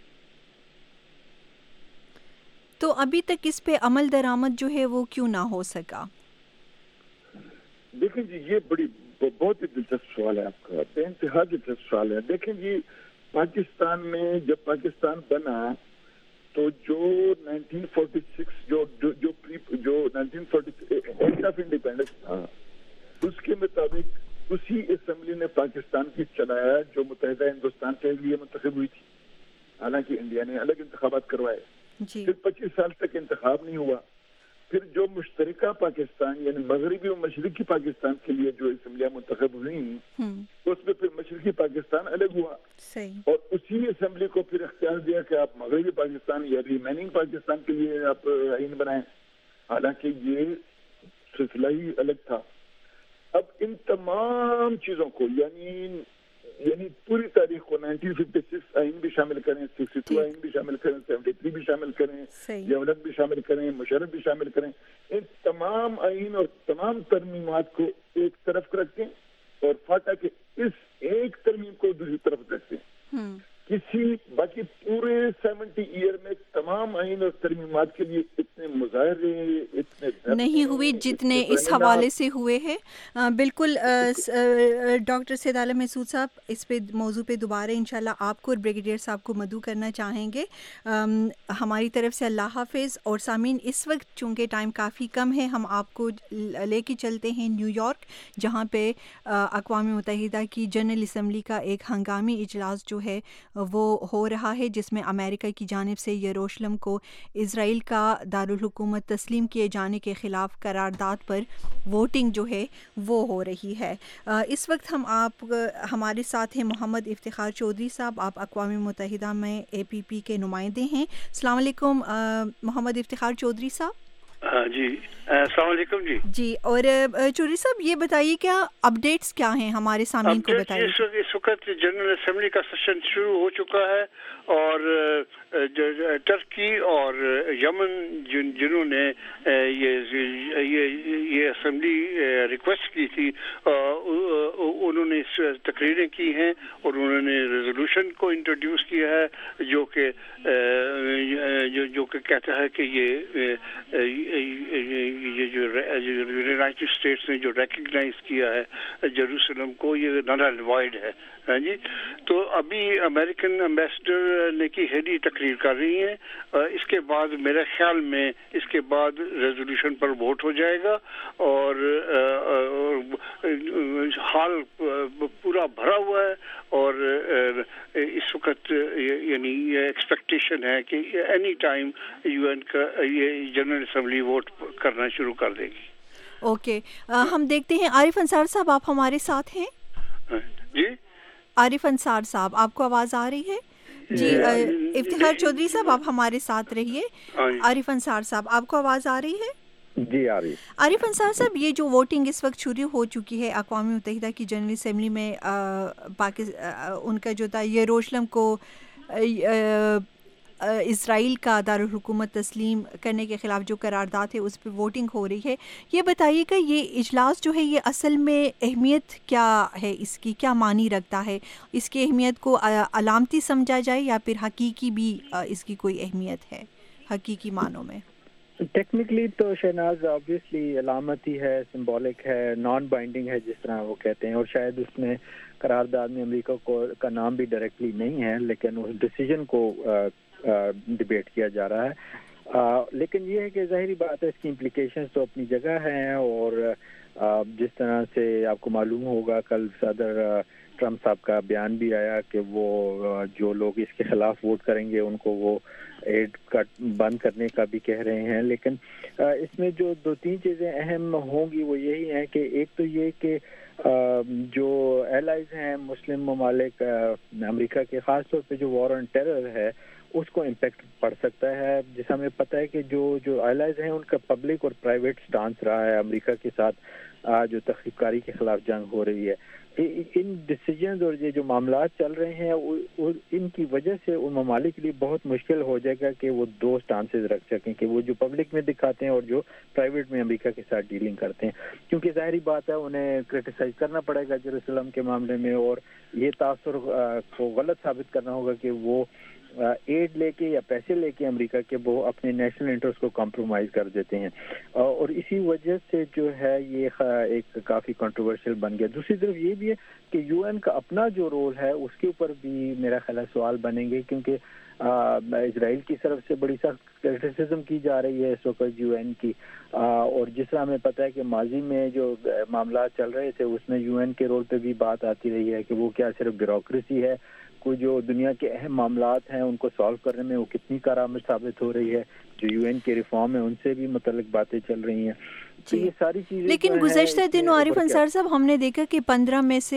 S1: تو ابھی تک اس پہ عمل درآمد جو ہے وہ کیوں نہ ہو سکا؟
S5: دیکھیں جی, یہ بہت ہی دلچسپ سوال ہے آپ کا, بے انتہا دلچسپ سوال ہے. دیکھیں جی, پاکستان میں جب پاکستان بنا تو جو 1946 جو 1946 ایکٹ آف انڈیپینڈنس تھا, اس کے مطابق اسی اسمبلی نے پاکستان کی چلایا جو متحدہ ہندوستان کے لیے منتخب ہوئی تھی, حالانکہ انڈیا نے الگ انتخابات کروائے. پھر 25 سال تک انتخاب نہیں ہوا. پھر جو مشترکہ پاکستان یعنی مغربی اور مشرقی پاکستان کے لیے جو اسمبلیاں منتخب ہوئی اس میں پھر مشرقی پاکستان الگ ہوا, اور اسی اسمبلی کو پھر اختیار دیا کہ آپ مغربی پاکستان یا ریمیننگ پاکستان کے لیے آپ آئین بنائیں, حالانکہ یہ سلسلہ ہی الگ تھا. اب ان تمام چیزوں کو یعنی پوری تاریخ کو 1956 آئین بھی شامل کریں, 62 آئین بھی شامل کریں, 73 بھی شامل کریں, یولت بھی شامل کریں, مشرف بھی شامل کریں, ان تمام آئین اور تمام ترمیمات کو ایک طرف رکھیں اور فاٹا کے اس ایک ترمیم کو دوسری طرف رکھتے ہیں. باقی پورے 70 ایئر میں تمام آئین اور ترمیمات کے لیے اتنے مظاہرے اتنے
S1: نہیں ہوئے جتنے اس حوالے سے ہوئے ہیں. بالکل ڈاکٹر سید عالم مسعود صاحب, اس پہ موضوع پہ دوبارہ انشاءاللہ آپ کو اور بریگیڈیئر صاحب کو مدعو کرنا چاہیں گے. ہماری طرف سے اللہ حافظ. اور سامعین, اس وقت چونکہ ٹائم کافی کم ہے, ہم آپ کو لے کے چلتے ہیں نیو یارک, جہاں پہ اقوام متحدہ کی جنرل اسمبلی کا ایک ہنگامی اجلاس جو ہے وہ ہو رہا ہے, جس میں امریکہ کی جانب سے یروشلم کو اسرائیل کا دارالحکومت تسلیم کیے جانے کے خلاف قرارداد پر ووٹنگ جو ہے وہ ہو رہی ہے. اس وقت ہمارے ساتھ ہیں محمد افتخار چودھری صاحب, آپ اقوام متحدہ میں APP کے نمائندے ہیں. السلام علیکم محمد افتخار چودھری صاحب.
S9: جی अस्सलाम वालेकुम जी।
S1: जी, और चौधरी साहब ये बताइए क्या अपडेट्स क्या हैं हमारे सामीन को बताइए।
S9: इस वक्त जनरल असेंबली का सेशन शुरू हो चुका है और टर्की और यमन जिन्होंने ये असेंबली रिक्वेस्ट की थी, उन्होंने तकरीरें की हैं और उन्होंने रेजोल्यूशन को इंट्रोड्यूस किया है जो कि कहता है कि ये जो यूनाइटेड स्टेट्स ने जो रिकग्नाइज किया है जेरूसलम को, ये नल एंड वॉइड है। हाँ जी, तो अभी अमेरिकन एम्बेसडर नेकी हेली तकरीर कर रही हैं। इसके बाद मेरे ख्याल में इसके बाद रेजोल्यूशन पर वोट हो जाएगा और हाल पूरा भरा हुआ है और इस वक्त यानी ये एक्सपेक्टेशन है कि एनी टाइम यूएन का ये जनरल असेंबली वोट करना शुरू कर देगी।
S1: ओके, हम देखते हैं आरिफ अंसार साहब, आप हमारे साथ हैं?
S9: जी,
S1: आरिफ अंसार साहब, आपको आवाज़ आ रही है? जी, इफ्तिखार चौधरी साहब आप हमारे साथ रहिए। आरिफ अंसार साहब, आपको आवाज़ आ रही है?
S10: जी आ रही।
S1: आरिफ अंसार साहब, ये जो वोटिंग इस वक्त शुरू हो चुकी है अक़वाम मुत्तहिदा की जनरल असेंबली में, उनका जो था यरूशलेम को इज़राइल का दारुल हुकूमत तस्लीम करने के ख़िलाफ़ जो करारदाद है उस पर वोटिंग हो रही है। ये बताइएगा ये इजलास जो है ये असल में अहमियत क्या है, इसकी क्या मानी रखता है? इसकी अहमियत को अलामती समझा जाए या फिर हकीकी भी इसकी कोई अहमियत है हकीकी मानों में?
S10: टेक्निकली तो शहनाज ऑब्वियसली अलामती है, सिंबॉलिक है, नॉन बाइंडिंग है जिस तरह वो कहते हैं, और शायद उसमें करारदाद में अमेरिका का नाम भी डायरेक्टली नहीं है, लेकिन उस डिसीजन को डिबेट किया जा रहा है। लेकिन ये है कि ज़ाहिरी बात है इसकी इम्प्लीकेशंस तो अपनी जगह हैं, और जिस तरह से आपको मालूम होगा कल सदर ट्रम्प साहब का बयान भी आया कि वो जो लोग इसके खिलाफ वोट करेंगे उनको वो एड कट बंद करने का भी कह रहे हैं। लेकिन इसमें जो दो तीन चीज़ें अहम होंगी वो यही हैं कि एक तो ये कि जो एलाइज हैं मुस्लिम ममालिक अमेरिका के, ख़ास तौर पे जो वॉर ऑन टेरर है उसको इम्पेक्ट पड़ सकता है। जैसे हमें पता है कि जो एलाइज हैं उनका पब्लिक और प्राइवेट स्टांस रहा है अमेरिका के साथ जो तख्रीबकारी के खिलाफ जंग हो रही है। इन डिसीजंस और ये जो मामला चल रहे हैं इनकी वजह से उन ममालिक के लिए बहुत मुश्किल हो जाएगा कि वो दो स्टांसेस रख सकें कि वो जो पब्लिक में दिखाते हैं और जो प्राइवेट में अमेरिका के साथ डीलिंग करते हैं, क्योंकि जाहिर बात है उन्हें क्रिटिसाइज करना पड़ेगा जेरूसलम के मामले में, और ये तासुर को गलत साबित करना होगा कि वो एड लेके या पैसे लेके अमेरिका के वो अपने नेशनल इंटरेस्ट को कॉम्प्रोमाइज कर देते हैं, और इसी वजह से जो है ये एक काफ़ी कंट्रोवर्शियल बन गया। दूसरी तरफ ये भी है कि यूएन का अपना जो रोल है उसके ऊपर भी मेरा ख्याल सवाल बनेंगे, क्योंकि इजराइल की तरफ से बड़ी सख्त क्रिटिसिज्म की जा रही है इस वक्त यूएन की, और जिस तरह हमें पता है कि माजी में जो मामला चल रहे थे उसमें यूएन के रोल पे भी बात आती रही है कि वो क्या सिर्फ ब्यूरोक्रेसी है, कोई जो दुनिया के अहम मामलात हैं उनको सॉल्व करने में वो कितनी कारआमद साबित हो रही है, जो यूएन के रिफॉर्म है उनसे भी मुतल्लिक बातें चल रही हैं। तो ये सारी चीज़ें,
S1: लेकिन गुज़श्ता दिनों आरिफ अंसार साहब हमने देखा कि 15 में से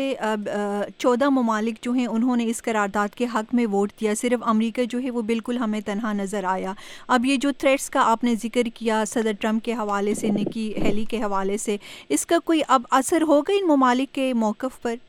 S1: 14 ममालिक जो हैं उन्होंने इस करारदाद के हक़ में वोट दिया, सिर्फ अमेरिका जो है वो बिल्कुल हमें तनहा नज़र आया। अब ये जो थ्रेट्स का आपने जिक्र किया सदर ट्रम्प के हवाले से, निकी हेली के हवाले से, इसका कोई अब असर होगा इन ममालिक के मौक़िफ़ पर?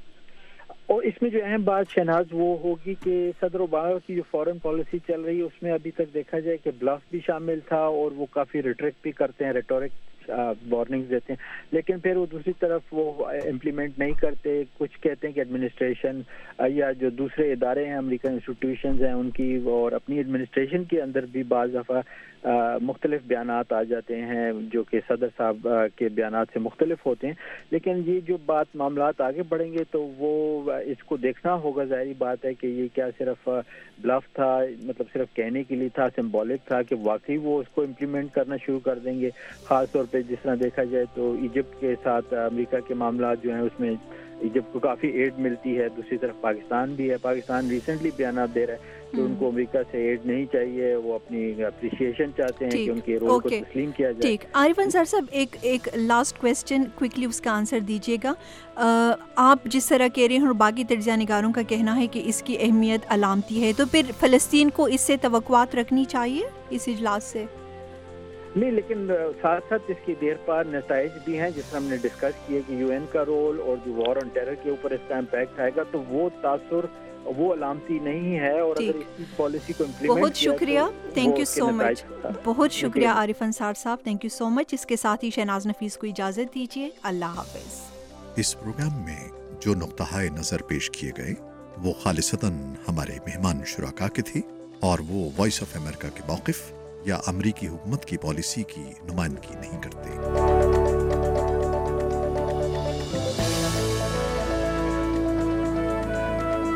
S10: और इसमें जो अहम बात शहनाज वो होगी कि सदर ओबामा की जो फॉरेन पॉलिसी चल रही है उसमें अभी तक देखा जाए कि ब्लफ भी शामिल था, और वो काफ़ी रिट्रिक भी करते हैं, रेटोरिक वार्निंग्स देते हैं, लेकिन फिर वो दूसरी तरफ वो इम्प्लीमेंट नहीं करते। कुछ कहते हैं कि एडमिनिस्ट्रेशन या जो दूसरे इदारे हैं अमेरिकन इंस्टीट्यूशंस हैं उनकी और अपनी एडमिनिस्ट्रेशन के अंदर भी बाज़ दफ़ा मुख्तलिफ बयानात आ जाते हैं जो कि सदर साहब के बयानात से मुख्तलिफ होते हैं। लेकिन ये जो बात मामलात आगे बढ़ेंगे तो वो इसको देखना होगा। ज़ाहिर बात है कि ये क्या सिर्फ ब्लफ था, मतलब सिर्फ कहने के लिए था, सिंबॉलिक था कि वाकई वो उसको इम्प्लीमेंट करना शुरू कर देंगे। ख़ास तौर पे जिस तरह देखा जाए तो इजिप्ट के साथ अमेरिका के मामला जो हैं उसमें इजिप्ट को काफ़ी एड मिलती है, दूसरी तरफ पाकिस्तान भी है। पाकिस्तान रिसेंटली बयान दे रहा है कि उनको अमेरिका से एड नहीं चाहिए, वो अपनी अप्रिसिएशन चाहते हैं कि उनके रोल को तस्लीम किया जाए।
S1: ठीक, आरिफ अंसार साहब एक लास्ट क्वेश्चन क्विकली उसका आंसर दीजिएगा। आप जिस तरह कह रहे हैं और बाकी तर्जिया निगारों का कहना है कि इसकी अहमियत अलामती है, तो फिर फ़लस्तीन को इससे तवक्कुआत रखनी चाहिए इस इजलास से?
S10: نہیں، لیکن ساتھ ساتھ اس کی دیر پار نتائج بھی ہیں، جس طرح ہم نے ڈسکس کیا کہ UN کا رول اور جو وار آن ٹیرر کے اوپر اس کا امپیکٹ آئے گا، تو وہ تاثر وہ علامتی نہیں ہے، اور اگر اس پالیسی کو امپلیمنٹ
S1: بہت شکریہ، تھینک یو سو مچ، بہت شکریہ عارف انصار صاحب، تھینک یو سو مچ۔ اس کے ساتھ ہی شہناز نفیس کو اجازت دیجیے، اللہ حافظ۔
S11: اس پروگرام میں جو نقطہ نظر پیش کیے گئے وہ خالصتاً ہمارے مہمان شرکا کے تھے، اور وہ وائس آف امریکہ کے موقف یا امریکی حکومت کی پالیسی کی نمائندگی نہیں کرتے۔